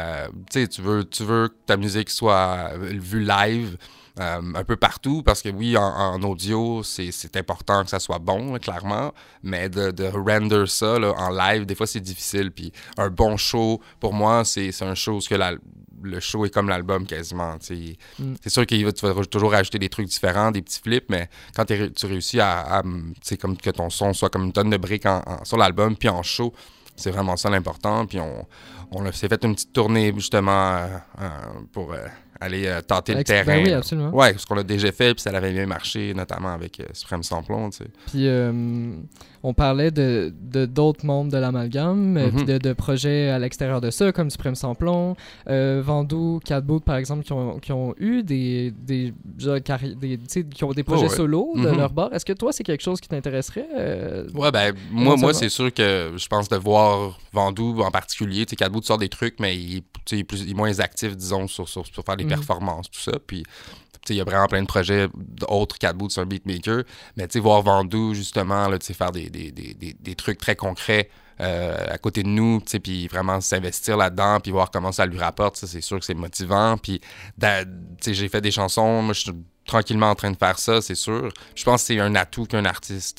S15: Tu veux que ta musique soit vue live, un peu partout, parce que oui, en audio, c'est important que ça soit bon, là, clairement, mais de render ça là, en live, des fois, c'est difficile. Puis un bon show, pour moi, c'est un show que le show est comme l'album quasiment. C'est sûr que tu vas toujours rajouter des trucs différents, des petits flips, mais quand tu réussis à comme que ton son soit comme une tonne de briques sur l'album, puis en show, C'est vraiment ça l'important. Puis on s'est fait une petite tournée justement pour aller tâter le terrain.
S7: Ben oui, absolument.
S15: Ouais, ce qu'on a déjà fait, puis ça avait bien marché, notamment avec Suprême Samplon, tu sais.
S7: Puis on parlait de d'autres membres de l'Amalgame, puis de projets à l'extérieur de ça, comme Suprême Samplon, Vandou, Catboot, par exemple, qui ont eu des qui ont des projets solos de leur bord. Est-ce que toi, c'est quelque chose qui t'intéresserait?
S15: Ouais, ben moi c'est sûr que je pense de voir Vandou en particulier. Tu sais, Catboot sort des trucs, mais il est moins actif, disons, sur faire des performances, tout ça. Puis il y a vraiment plein de projets autres Catboot, c'est un beatmaker. Mais tu sais, voir Vandou, justement, là, faire des trucs très concrets à côté de nous, puis vraiment s'investir là-dedans, puis voir comment ça lui rapporte, ça, c'est sûr que c'est motivant. Puis j'ai fait des chansons, moi, je suis tranquillement en train de faire ça, c'est sûr. Je pense que c'est un atout qu'un artiste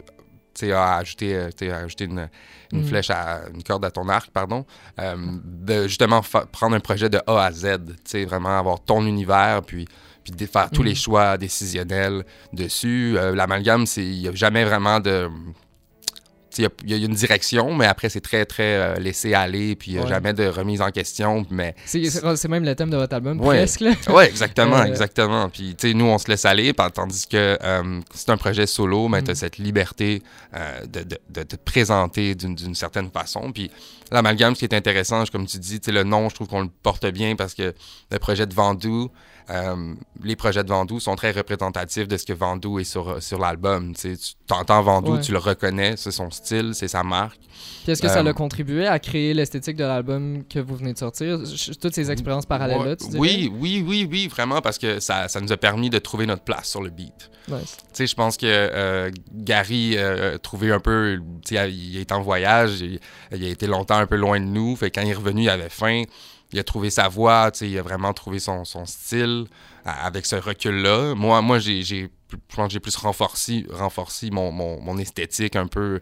S15: a ajouté une flèche une corde à ton arc, pardon, de justement prendre un projet de A à Z, vraiment avoir ton univers, puis de faire tous les choix décisionnels dessus. L'Amalgame, il n'y a jamais vraiment de... Il y a une direction, mais après, c'est très, très laissé aller, puis il n'y a jamais de remise en question. Mais
S7: c'est même le thème de votre album, presque.
S15: Oui, exactement, exactement. Puis, nous, on se laisse aller, tandis que c'est un projet solo, mais tu as cette liberté de te présenter d'une certaine façon. Puis, l'Amalgame, ce qui est intéressant, comme tu dis, le nom, je trouve qu'on le porte bien parce que le projet de Vandou, les projets de Vandou sont très représentatifs de ce que Vandou est sur l'album. Tu entends Vandou, tu le reconnais, c'est son style, c'est sa marque.
S7: Puis est-ce que ça a contribué à créer l'esthétique de l'album que vous venez de sortir? Toutes ces expériences parallèles-là, tu dirais? Oui, vraiment, parce que ça nous a permis de trouver notre place sur le beat. Nice.
S15: Tu sais, je pense que Gary a trouvé un peu... Il est en voyage, il a été longtemps un peu loin de nous, fait quand il est revenu, il avait faim. Il a trouvé sa voix, il a vraiment trouvé son style avec ce recul-là. Moi je pense que j'ai plus renforcé mon esthétique un peu,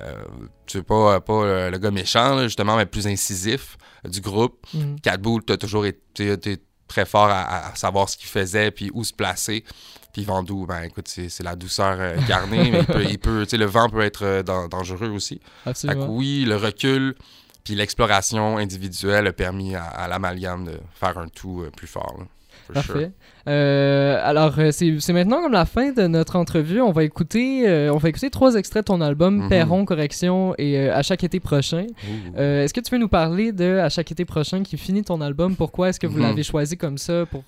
S15: pas le gars méchant, là, justement, mais plus incisif du groupe. Catboot a toujours été très fort à savoir ce qu'il faisait puis où se placer. Puis Vandou, ben écoute, c'est la douceur incarnée, mais il peut le vent peut être dangereux aussi.
S7: Absolument.
S15: Fait que oui, le recul... Puis l'exploration individuelle a permis à l'Amalgame de faire un tout plus fort. Là,
S7: parfait. Sure. Alors, c'est maintenant comme la fin de notre entrevue. On va écouter 3 extraits de ton album, Perron, Correction et À chaque été prochain. Est-ce que tu veux nous parler de À chaque été prochain qui finit ton album? Pourquoi est-ce que vous l'avez choisi comme ça pour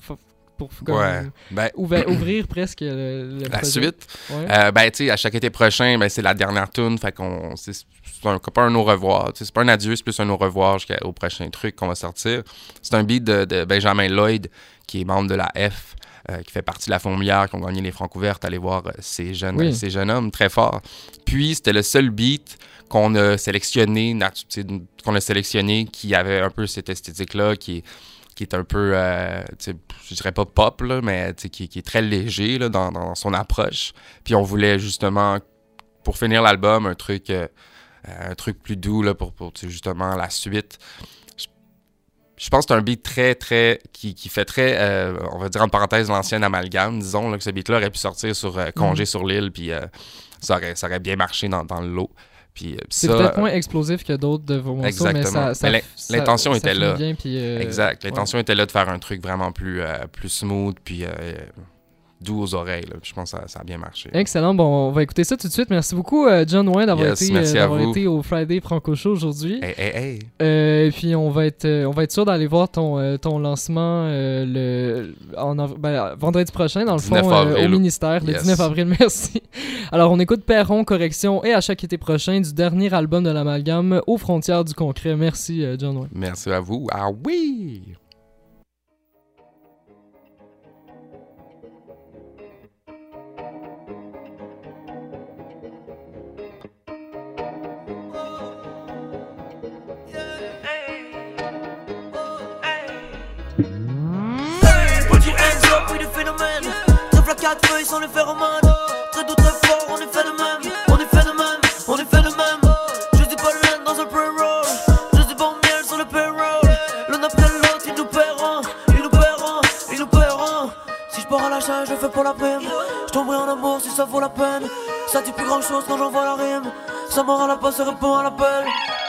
S7: ouvrir presque le
S15: la
S7: projet.
S15: Suite. Ouais. Tu sais, À chaque été prochain, c'est la dernière tune, fait qu'on c'est pas un au revoir, c'est pas un adieu, c'est plus un au revoir jusqu'au prochain truc qu'on va sortir. C'est un beat de Benjamin Lloyd, qui est membre de la F, qui fait partie de la Fourmilière, qui ont gagné les Francouvertes. Allez voir ces jeunes hommes très forts. Puis c'était le seul beat qu'on a sélectionné, qui avait un peu cette esthétique-là, qui est un peu, je dirais pas pop, là, mais qui est très léger là, dans son approche. Puis on voulait justement, pour finir l'album, un truc plus doux là, pour justement la suite. Je pense que c'est un beat très, qui fait très, on va dire en parenthèse, l'ancienne Amalgame, disons, là, que ce beat-là aurait pu sortir sur Congé sur l'île, puis ça aurait bien marché dans le lot. Puis,
S7: c'est peut-être moins explosif que d'autres de vos morceaux, mais
S15: l'intention était là.
S7: Bien, puis,
S15: exact. L'intention était là de faire un truc vraiment plus smooth, puis doux aux oreilles. Là. Je pense que ça a bien marché.
S7: Excellent. Bon, on va écouter ça tout de suite. Merci beaucoup, John Wayne, d'avoir été au Friday Franco Show aujourd'hui.
S15: Hey.
S7: Et puis, on va être sûr d'aller voir ton lancement vendredi prochain, dans le fond, au ministère, le 19 avril. Merci. Alors, on écoute Perron, Correction et À chaque été prochain du dernier album de l'Amalgame, Aux frontières du concret. Merci, John Wayne.
S15: Merci à vous. Ah oui!
S6: Quatre feuilles sans le phéromone. Très doux, très fort, on est fait de même. On est fait de même, on est fait de même. Je dis pas le dans un pre-roll. Je dis bon miel sur le payroll. L'un après l'autre, ils nous paieront. Ils nous paieront, ils nous paieront. Si je pars à l'achat, je le fais pour la prime. Je tomberai en amour si ça vaut la peine. Ça dit plus grand chose quand j'envoie la rime. Ça mord à la passe et répond à l'appel.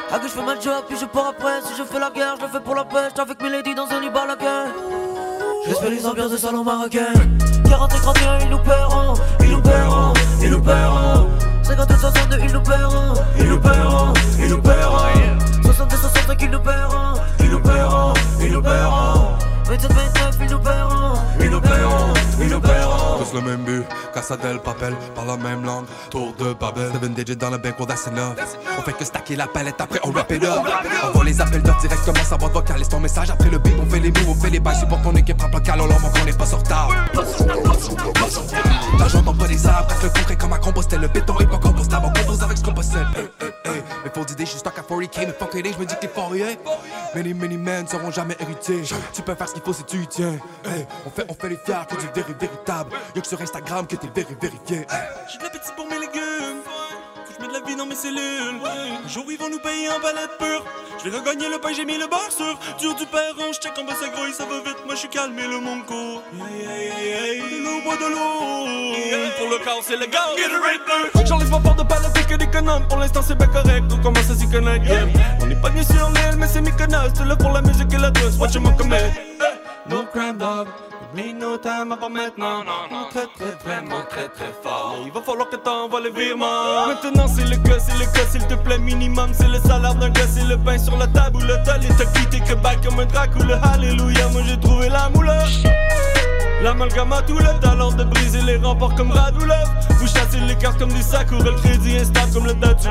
S6: À que je fais ma job, puis je pars après. Si je fais la guerre, je le fais pour la paix. J'suis avec Milady dans un lit balaguer. J'espère les ambiances de salon marocain. 40 et 31, ils nous paieront. Ils nous paieront, ils nous paieront. 50 et 62, ils nous paieront. Ils nous paieront, ils nous paieront. 60 et 65, ils nous paieront. Ils nous paieront, ils nous paieront. 27, 29, ils nous paieront. Ils nous paieront, ils nous paieront.
S18: Tous le même but, Casa del Papel, par la même langue, tour de Babel. 7 digits dans le bank, that's enough. On fait que stacker la palette, après on wrap it up. Envoie les appels d'offres directement, sa boîte vocale, laisse ton message. Après le beat, on fait les moves, on fait les bails. Support ton équipe, prends pas de calon, l'homme, qu'on est pas sur tard. L'argent tombe pas des arbres, reste le concret comme à composter. Le béton est pas compostable, on compose avec ce qu'on possède. Mais faut d'idées, je suis stock à 40k, mais fuck it, je me dis que t'es fort rien. Many men seront jamais héritiers. Tu peux faire ce qu'il faut si tu y tiens. On fait les fiers, que du véritable. Y'a que sur Instagram que t'es vérifié.
S20: J'ai de l'appétit pour mes légumes. Faut que je mette de la vie dans mes cellules. Un jour ils vont nous payer en palette pure. Je vais regagner le pain, j'ai mis le beurre sur. Dur du perron, je check en bas ça grouille, ça va vite. Moi je suis calme et le monde court. De l'eau, bois de l'eau. Pour le chaos c'est le gars. J'enlève ma part de palette et que des connes. Pour l'instant c'est bien correct, on commence à s'y connaître. On est pas bien sur l'île, mais c'est Mykonos. C'est là pour la musique et la douce, watch moi commit. No crime dog. Mais no time avant maintenant, non, très vraiment très fort. Mais il va falloir que t'envoies le virement. Maintenant c'est le cas, s'il te plaît, minimum. C'est le salaire d'un gars, c'est le pain sur la table. Ou le tal et t'as quitté que back comme un Dracula. Alléluia, moi j'ai trouvé la moule. L'amalgame a tout le talent de briser les remparts comme Radulov. Vous chassez les cartes comme des Sakura, le crédit instable comme le Datura.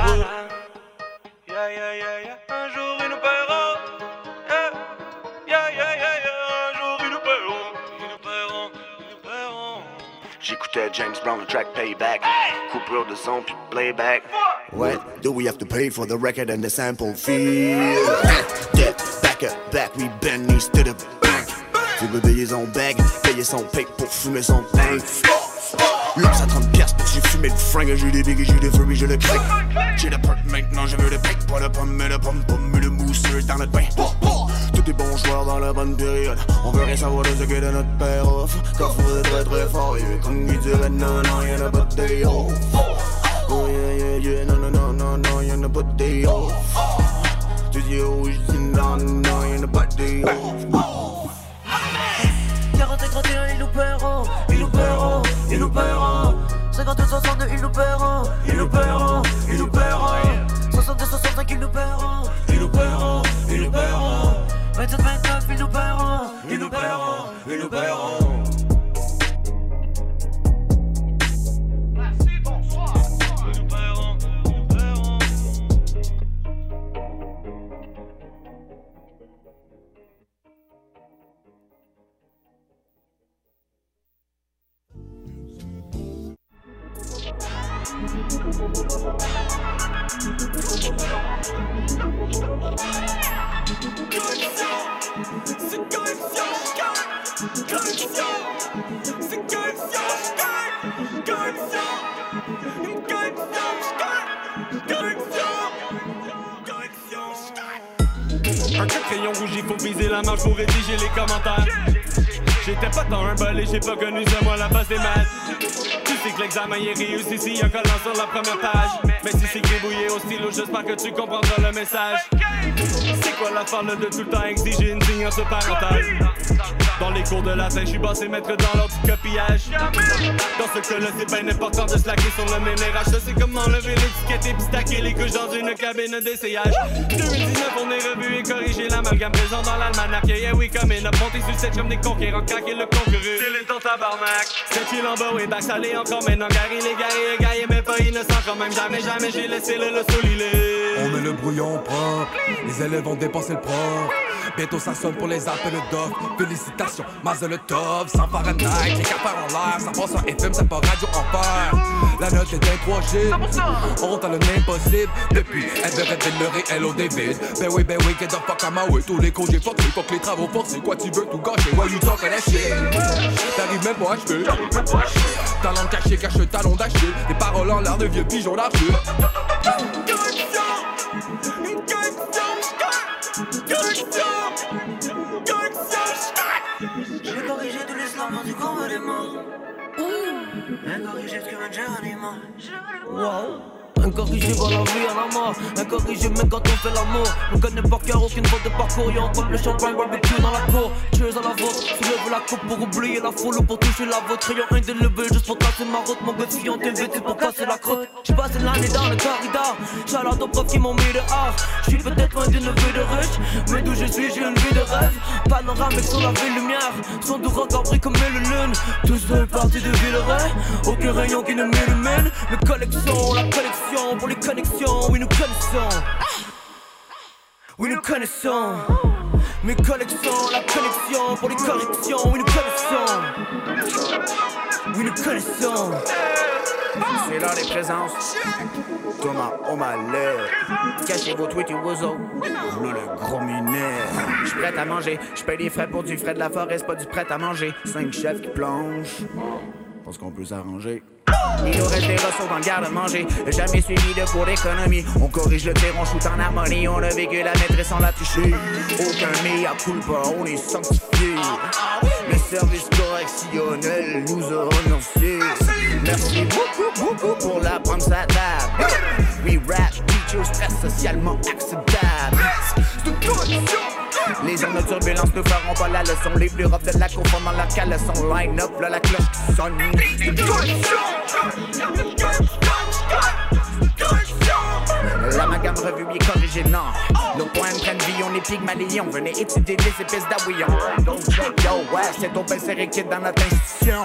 S20: Un jour il nous paiera.
S17: J'écoutais James Brown, le track Payback. Coupure de son puis playback. What do we have to pay for the record and the sample fee? Back, we bend knees to the bank. Tu veux payer son bag, payer son pape pour fumer son pain. L'ops à 30$ parce que j'ai fumé le fringue. J'ai des big et j'ai des furries, j'ai le crack. J'ai le perk maintenant, je veux le pick. Pas de pomme, mais le pomme, mais le mousseux dans le pain. Tous des bons joueurs dans la bonne période. On veut rien savoir de ce que de notre père off. Quand faut être très fort, yeah. Comme il dirait non, y'en a pas de day off. Oh yeah, non, y'en a pas de day off. Tu dis oh, je dis non, y'en a pas de day off.
S6: 40 et 31, ils nous paieront, ils nous paieront, ils nous paieront. 50 et 62, ils nous paieront, ils nous paieront, ils nous paieront. 60 et 65, ils nous paieront, ils nous paieront, ils nous paieront. 27, 29, ils nous paieront, ils nous paieront, ils nous paieront.
S20: Un crayon rouge, il faut viser la marche pour rédiger les commentaires. J'étais pas tant un balai, j'ai pas connu ça, moi la base des maths. Tu sais que l'examen y est réussi s'il y a un collant sur la première page. Mais si c'est gribouillé au stylo, j'espère que tu comprendras le message. C'est quoi l'affaire là de tout le temps exiger une signature parentale? Dans les cours de latin, je suis passé maître dans l'ordre du copillage. Dans ce cas-là, c'est bien important de slacker sur le ménérage. Je sais comment enlever l'étiquette et puis stacker les couches dans une cabine d'essayage. 2019, on est revu et corrigé l'amalgame présent dans l'almanach. Yeah, we come in, monté sur le set comme des conquérants, craquer le concouru. C'est les temps tabarnak. 7 kilos en bas, et back, salé encore maintenant. Gary, les gars, mais pas innocent quand même. Jamais, j'ai laissé le solilé.
S18: On met le brouillon propre, les élèves ont dépensé le prof. Bientôt ça sonne pour les appels d'offres. Félicitations, Mazel le top, sans Fahrenheit, les cafards en l'air, ça passe en FM, ça pas radio en fer. La note est un 3G, on t'a le impossible. Depuis, elle devrait être le réel au David. Ben oui, get the fuck out my way. Tous les cours j'ai fucké, fuck les travaux forcés. Quoi tu veux tout gâcher, why you talking that shit? T'arrives même pas à achever. Talent caché, cache le talon d'Achille. Des paroles en l'air de vieux pigeons d'Arthur.
S6: J'ai corrigé tous les slams du commandement. J'ai corrigé ce que m'a Geronimo. Wow. Incorrigé par la vie à la mort, incorrigé même quand on fait l'amour. On connaît par cœur aucune faute de parcours. Y'a encore le champagne, barbecue dans la cour. Cheers à la vôtre, soulève la coupe pour oublier la foule ou pour toucher la vôtre. Rayon indélébile juste pour casser ma route. Mon gars si on t'invite pour casser la croûte. J'ai passé l'année dans le corridor, shout-out aux profs qui m'ont mis dehors. J'suis peut-être loin d'une vie de riche, mais d'où je suis j'ai une vie de rêve. Panoramique sur la ville lumière, son doux regard brille comme mille lunes. Tous deux parties de Villeray, aucun rayon qui ne m'illumine. Mes collections, la collection pour les connexions, oui nous connaissons. Oui nous connaissons. Mes collections, la collection pour les corrections, oui nous connaissons. Oui nous connaissons.
S17: C'est l'heure des présences. Thomas, on m'a l'air. Cachez vos tweets et vos os. Là, le gros minet. J'suis prêt à manger. J'paye des frais pour du frais de la forêt, c'est pas du prêt à manger. 5 chefs qui plongent. Pense qu'on peut s'arranger. Il nous reste des ressources dans le garde-manger. Jamais suivi de cours d'économie. On corrige le tir, on shoot en harmonie. On a vécu la maîtresse sans la toucher. Aucun mea culpa, on est sanctifié. Le service correctionnel nous a remerciés. Merci beaucoup pour la prendre sa table. We rap, teachers, stress socialement acceptable. Les zones de turbulence ne feront pas la leçon. Les plus roughs de la cour formant la caleçon. Line up, là la cloche qui sonne. L'amalgame revue bien corrigé, non. Nos points prennent vie, on est pygmalions. Venez étudier des épices d'abouillon. Don't check, yo, ouais, c'est ton père liquide dans notre institution.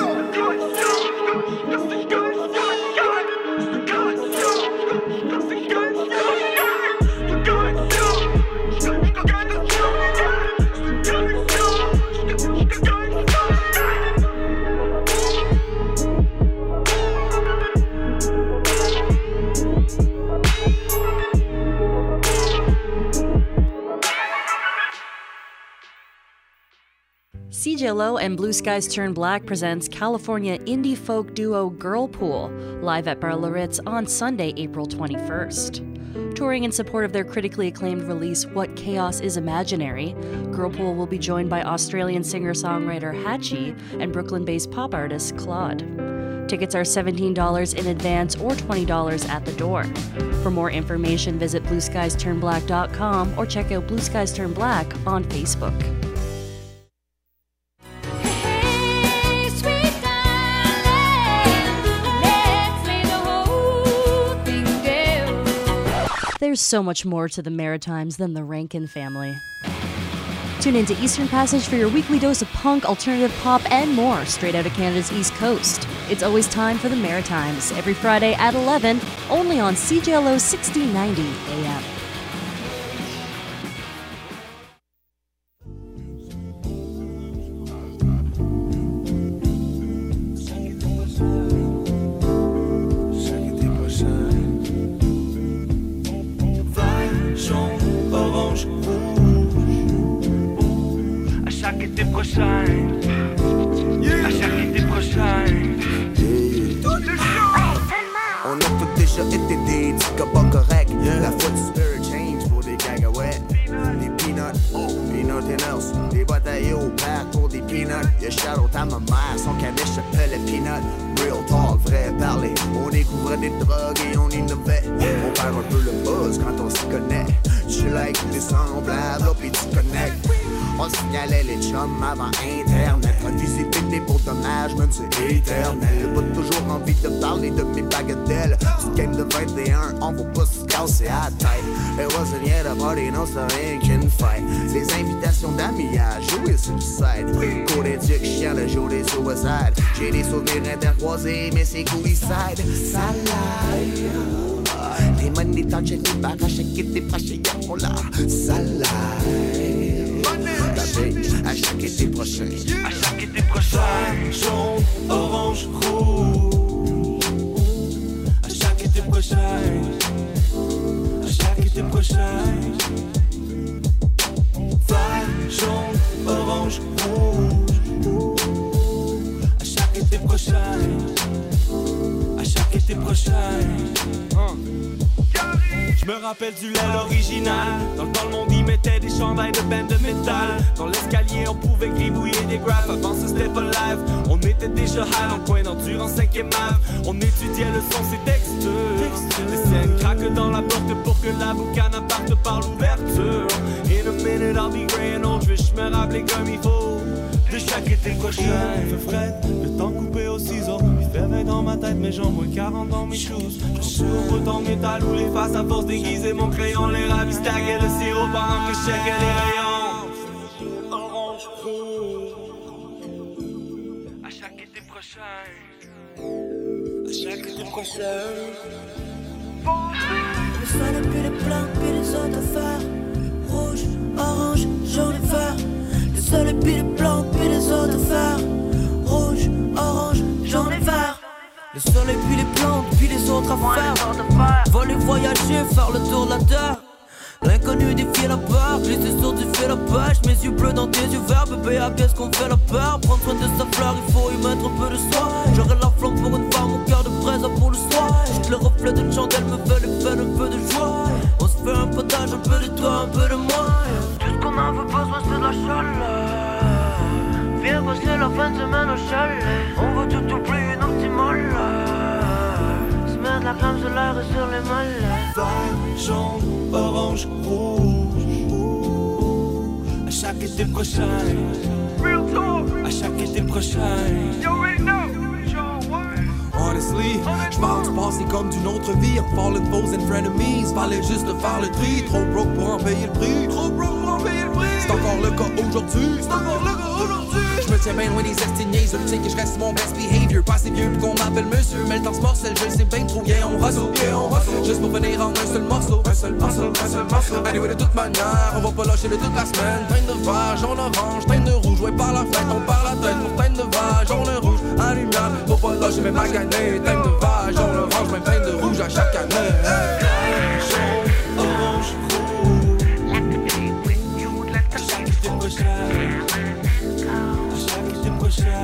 S14: CJLO and Blue Skies Turn Black presents California indie folk duo Girlpool, live at Bar Loritz on Sunday, April 21st. Touring in support of their critically acclaimed release, What Chaos Is Imaginary, Girlpool will be joined by Australian singer-songwriter Hatchie and Brooklyn-based pop artist Claude. Tickets are $17 in advance or $20 at the door. For more information, visit blueskiesturnblack.com or check out Blue Skies Turn Black on Facebook. There's so much more to the Maritimes than the Rankin family. Tune into Eastern Passage for your weekly dose of punk, alternative pop, and more straight out of Canada's East Coast. It's always time for the Maritimes, every Friday at 11, only on CJLO 1690 AM.
S17: On a tous déjà été des petits gars pas corrects. La foi du spirit change pour des cacahuètes. Des peanuts, nothing else. Des batailles au père pour des peanuts. Y'a Shadow à ma mère, son caniche s'appelle peanut. Real talk, vrai parler. On découvrait des drogues et on innovait. On perd un peu le buzz quand on s'y connaît. Tu like des semblables, puis tu connectes. On signalait les chums avant Internet. Invisibilité pour dommage, même c'est éternel. J'ai pas toujours envie de parler de mes bagatelles. Du game de 21, on va pas se casser à la tête. It wasn't yet a party, non, c'est rien qu'une fight. Les invitations d'amis à jouer sur le side. Cours d'éthique, chien, le jour des suicides. J'ai des souvenirs intercroisés, mais c'est coolside. Salade. Les money touch et les barres à chaque été fâché, y'a on l'a. Salade. À chaque été prochain.
S6: À chaque été prochain. Jaune, orange, rouge. À chaque été prochain. À chaque été prochain. Vert, jaune, orange, rouge. À chaque été prochain. À chaque été prochain. Je me rappelle du lait l'original. Dans le monde, ils mettaient des chandails de band de métal. Dans l'escalier, on pouvait gribouiller des graphs. Avant ça, c'était pas live. On était déjà high dans le coin d'endurance 5e ave. On étudiait le son, c'était extrême.
S18: Les scènes craquent dans la porte pour que la boucane parte par l'ouverture. In a minute I'll be grey and old, je vais me rappeler comme il faut de chaque été prochain. Il fait frais, le temps coupé au ciseau. Il fait 20 dans ma tête, mes jambes, moins 40 dans mes shoes. J'en suis au bouton métal ou les faces à force d'aiguiser mon crayon. Les ravis stackent le sirop pendant que je check les rayons. Orange, rouge. À chaque été prochain. À chaque été prochain.
S6: Le soleil puis les blancs puis les autres affaires. Rouge, orange, jaune et vert. Le soleil puis les blancs puis les autres affaires. Rouge, orange, jaune et vert. Le soleil puis les plantes puis les autres affaires. Voler, voyager, faire le tour de la terre. L'inconnu défie la peur, glisser sur du fil à pêche. Mes yeux bleus dans tes yeux verts, bébé, à qu'est-ce qu'on fait la peur. Prendre soin de sa fleur, il faut y mettre un peu de soi. J'aurai la flamme pour une femme, mon cœur de braise pour le soir. Juste le reflet d'une chandelle me fait l'effet d'un peu de joie. On se fait un potage, un peu de toi, un peu de moi. Tout ce qu'on a veut besoin c'est de la chaleur. Viens passer la fin de semaine au chalet. On veut tout oublier une optimale. Se mettre la flamme sur l'air et sur les malles.
S18: Vert, jaune, orange, rouge. À chaque été prochain. À chaque été prochain.
S20: Honestly, j'parle du passé comme d'une autre vie. En fallen foes and frenemies, fallait juste faire le tri. Trop broke pour en payer le prix. Trop broke pour en payer le prix. C'est encore le cas aujourd'hui. C'est encore le cas aujourd'hui. J'me tiens bien loin des estigniers. Je sais que j'reste mon best behavior. Pas si vieux qu'on m'appelle monsieur. Mais le temps se morcelle, je le sais bien trop. Yeah, on hustle, yeah, on hustle. Juste pour venir en un seul morceau. Un seul morceau, un seul morceau. Anyway, de toute manière, on va pas lâcher de toute la semaine. Teinte de vert, jaune orange, teinte de rouge. Ouais, par la fenêtre, on part la tête. Pour teinte de vert, jaune rouge, en lumière. Faut pas lâcher mes maganes. Teinte de vert, jaune, orange, même teinte de rouge à chaque année.
S18: Jaune, orange, rouge. À chaque été prochain. À chaque été prochain.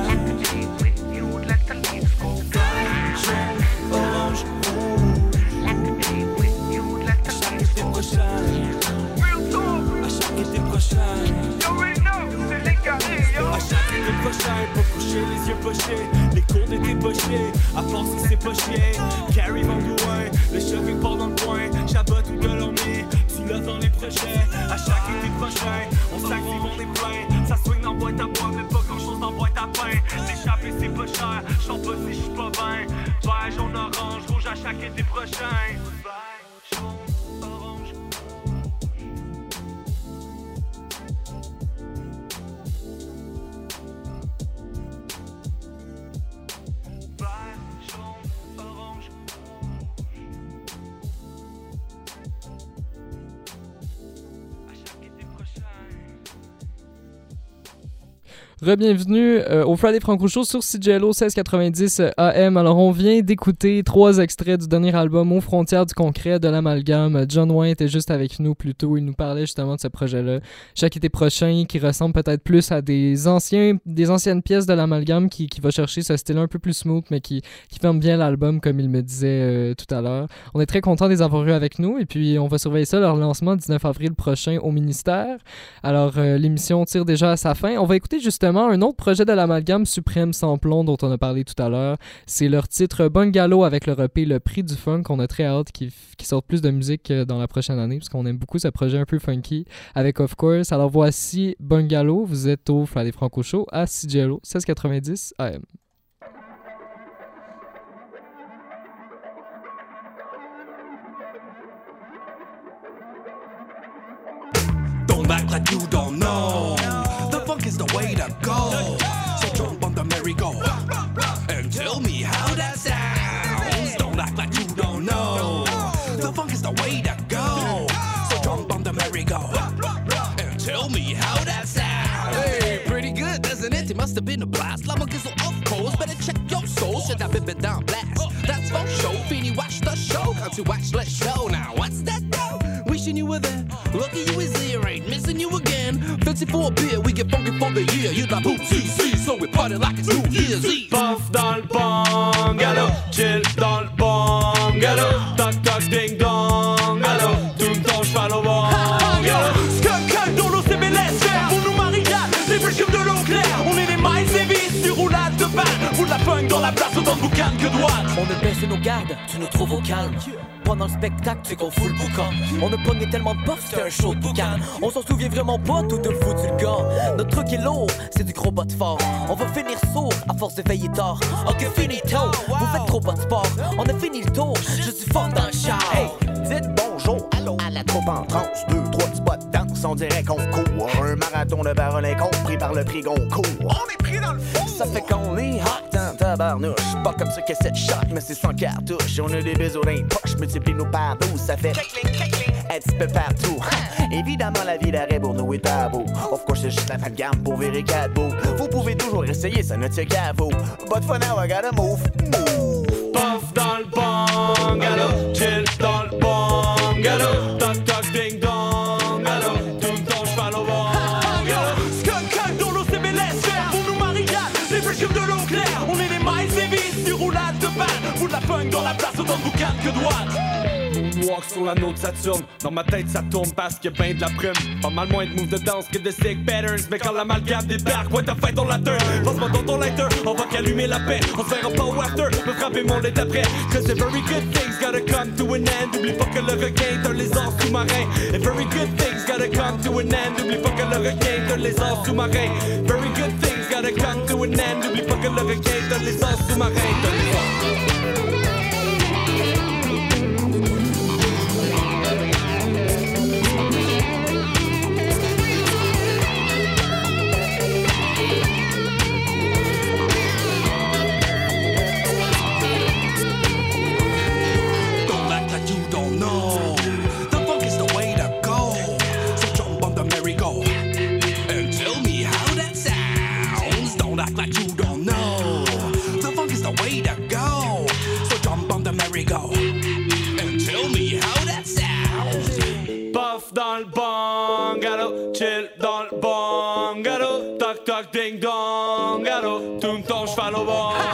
S18: Jaune, orange, rouge. À chaque été prochain. À chaque été prochain. À chaque été prochain, pour coucher les yeux pochés, les cours d'été pochés, à force c'est pas chier. Carry mon douin, le shopping part dans le coin, j'abote tout de l'ennui, tu l'as dans les projets. À chaque été prochain, on s'active, on est plein, ça swing dans boîte à bois, mais pas grand chose dans boîte à pain. L'échappée c'est pas cher, j'en pas si j'suis pas bien. Vert, jaune, orange, rouge à chaque été prochain. Vert, jaune, orange.
S7: Re-bienvenue au Friday Franco Show sur CJLO 1690 AM. Alors, on vient d'écouter 3 extraits du dernier album Aux frontières du concret de l'Amalgame. John Wayne était juste avec nous plus tôt. Il nous parlait justement de ce projet-là. Chaque été prochain, qui ressemble peut-être plus à des anciennes pièces de l'Amalgame qui va chercher ce style un peu plus smooth, mais qui ferme bien l'album, comme il me disait tout à l'heure. On est très content de les avoir eu avec nous. Et puis, on va surveiller ça, leur lancement le 19 avril prochain au ministère. Alors, l'émission tire déjà à sa fin. On va écouter justement un autre projet de l'Amalgame, Suprême sans plomb, dont on a parlé tout à l'heure. C'est leur titre Bungalow avec leur EP Le Prix du Funk. On a très hâte qu'ils sortent plus de musique dans la prochaine année, parce qu'on aime beaucoup ce projet un peu funky avec Of Course. Alors voici Bungalow. Vous êtes au Friday Franco Show à CJLO 1690 AM.
S20: Don't act like you don't know. The funk is the way to go. So jump on the merry-go and tell me how that sounds. Don't act like you don't know. The funk is the way to go. So jump on the merry-go and tell me how that sounds. Hey, pretty good, doesn't it? It must have been a blast. Lama Gizzle, of course. Better check your soul. Should I been been down blast? That's for show. Feeny, watch the show. Can't you watch? Let's show now. What's that though? Wishing you were there. Lucky you was here. Ain't missing you again. Fancy for a beer. We get funky for the year. You like booty, see. So we party like it's New Year's Eve.
S18: Puff dans le bungalow, chill dans le bungalow, toc toc ding dong, allo, tout le temps j'parle au bungalow. Skunk dans l'eau c'est mes laisseurs, pour nous mariage, les flèches de l'eau claire. On est les mailles et vis sur roulade de balle, pour de la funk dans la place autant de boucan
S19: que de watts. On a baissé nos gardes, tu nous trouves au calme. Pendant le spectacle, tu qu'on fout le boucan. On a pogné tellement de puff, c'était un show de boucan. On s'en souvient vraiment pas, tout de foutu le gars. Notre truc est lourd, c'est du gros bas de fort. On va finir sourd à force de veiller tard. Ok, finito, vous faites trop pas de sport. On a fini le tour, je suis fort dans le char.
S17: Hey, dites bonjour à la troupe en transe. 2, 3 petits pas de danse, on dirait qu'on court. Un marathon de paroles incompris par le prix Goncourt. On est pris dans le fond. Ça fait qu'on est hot en tabarnouche. Pas comme ça que cette shot, mais c'est sans cartouche. On a des biseaux dans les poches, multiplie-nous par 12, ça fait un petit peu partout. Évidemment, la vie d'arrêt pour nous est tabou. Of course, c'est juste la fin de gamme pour virer 4 bouts. Vous pouvez toujours essayer, ça ne tient qu'à vous. But for now, I gotta move.
S18: Puff dans le bungalow, chill dans le bungalow. Toc toc ding dong, allo, tout ton cheval au bungalow. Skunk dans nos CBLS, pour nous marigages, les friches de l'eau claire. On est les Miles Davis du roulage de balle. Vous de la punk dans la place, autant de boucan que de watts. Walk sur la note Saturne. Dans ma tête ça tourne parce qu'il y a ben de la prime. Pas mal moins de moves de danse que de sick patterns. Mais quand l'amalgame débarque, ouais t'as fait ton latter. Passe-moi dans ton lighter, on va qu'allumer la paix. On se verra pas au after, me frapper mon lit après. Cause the very good things gotta come to an end. Oublie pas que le requin est un lézard sous-marin. And very good things gotta come to an end. Oublie pas que le requin est un lézard sous-marin. Very good things gotta come to an end. Oublie pas que le requin est un lézard sous-marin.
S19: Like you don't know, the funk is the way to go. So jump on the merry-go and tell me how that sounds.
S18: Puff dans le bungalow, chill dans le bungalow. Toc toc ding dong, allo, tout ton cheval au bord.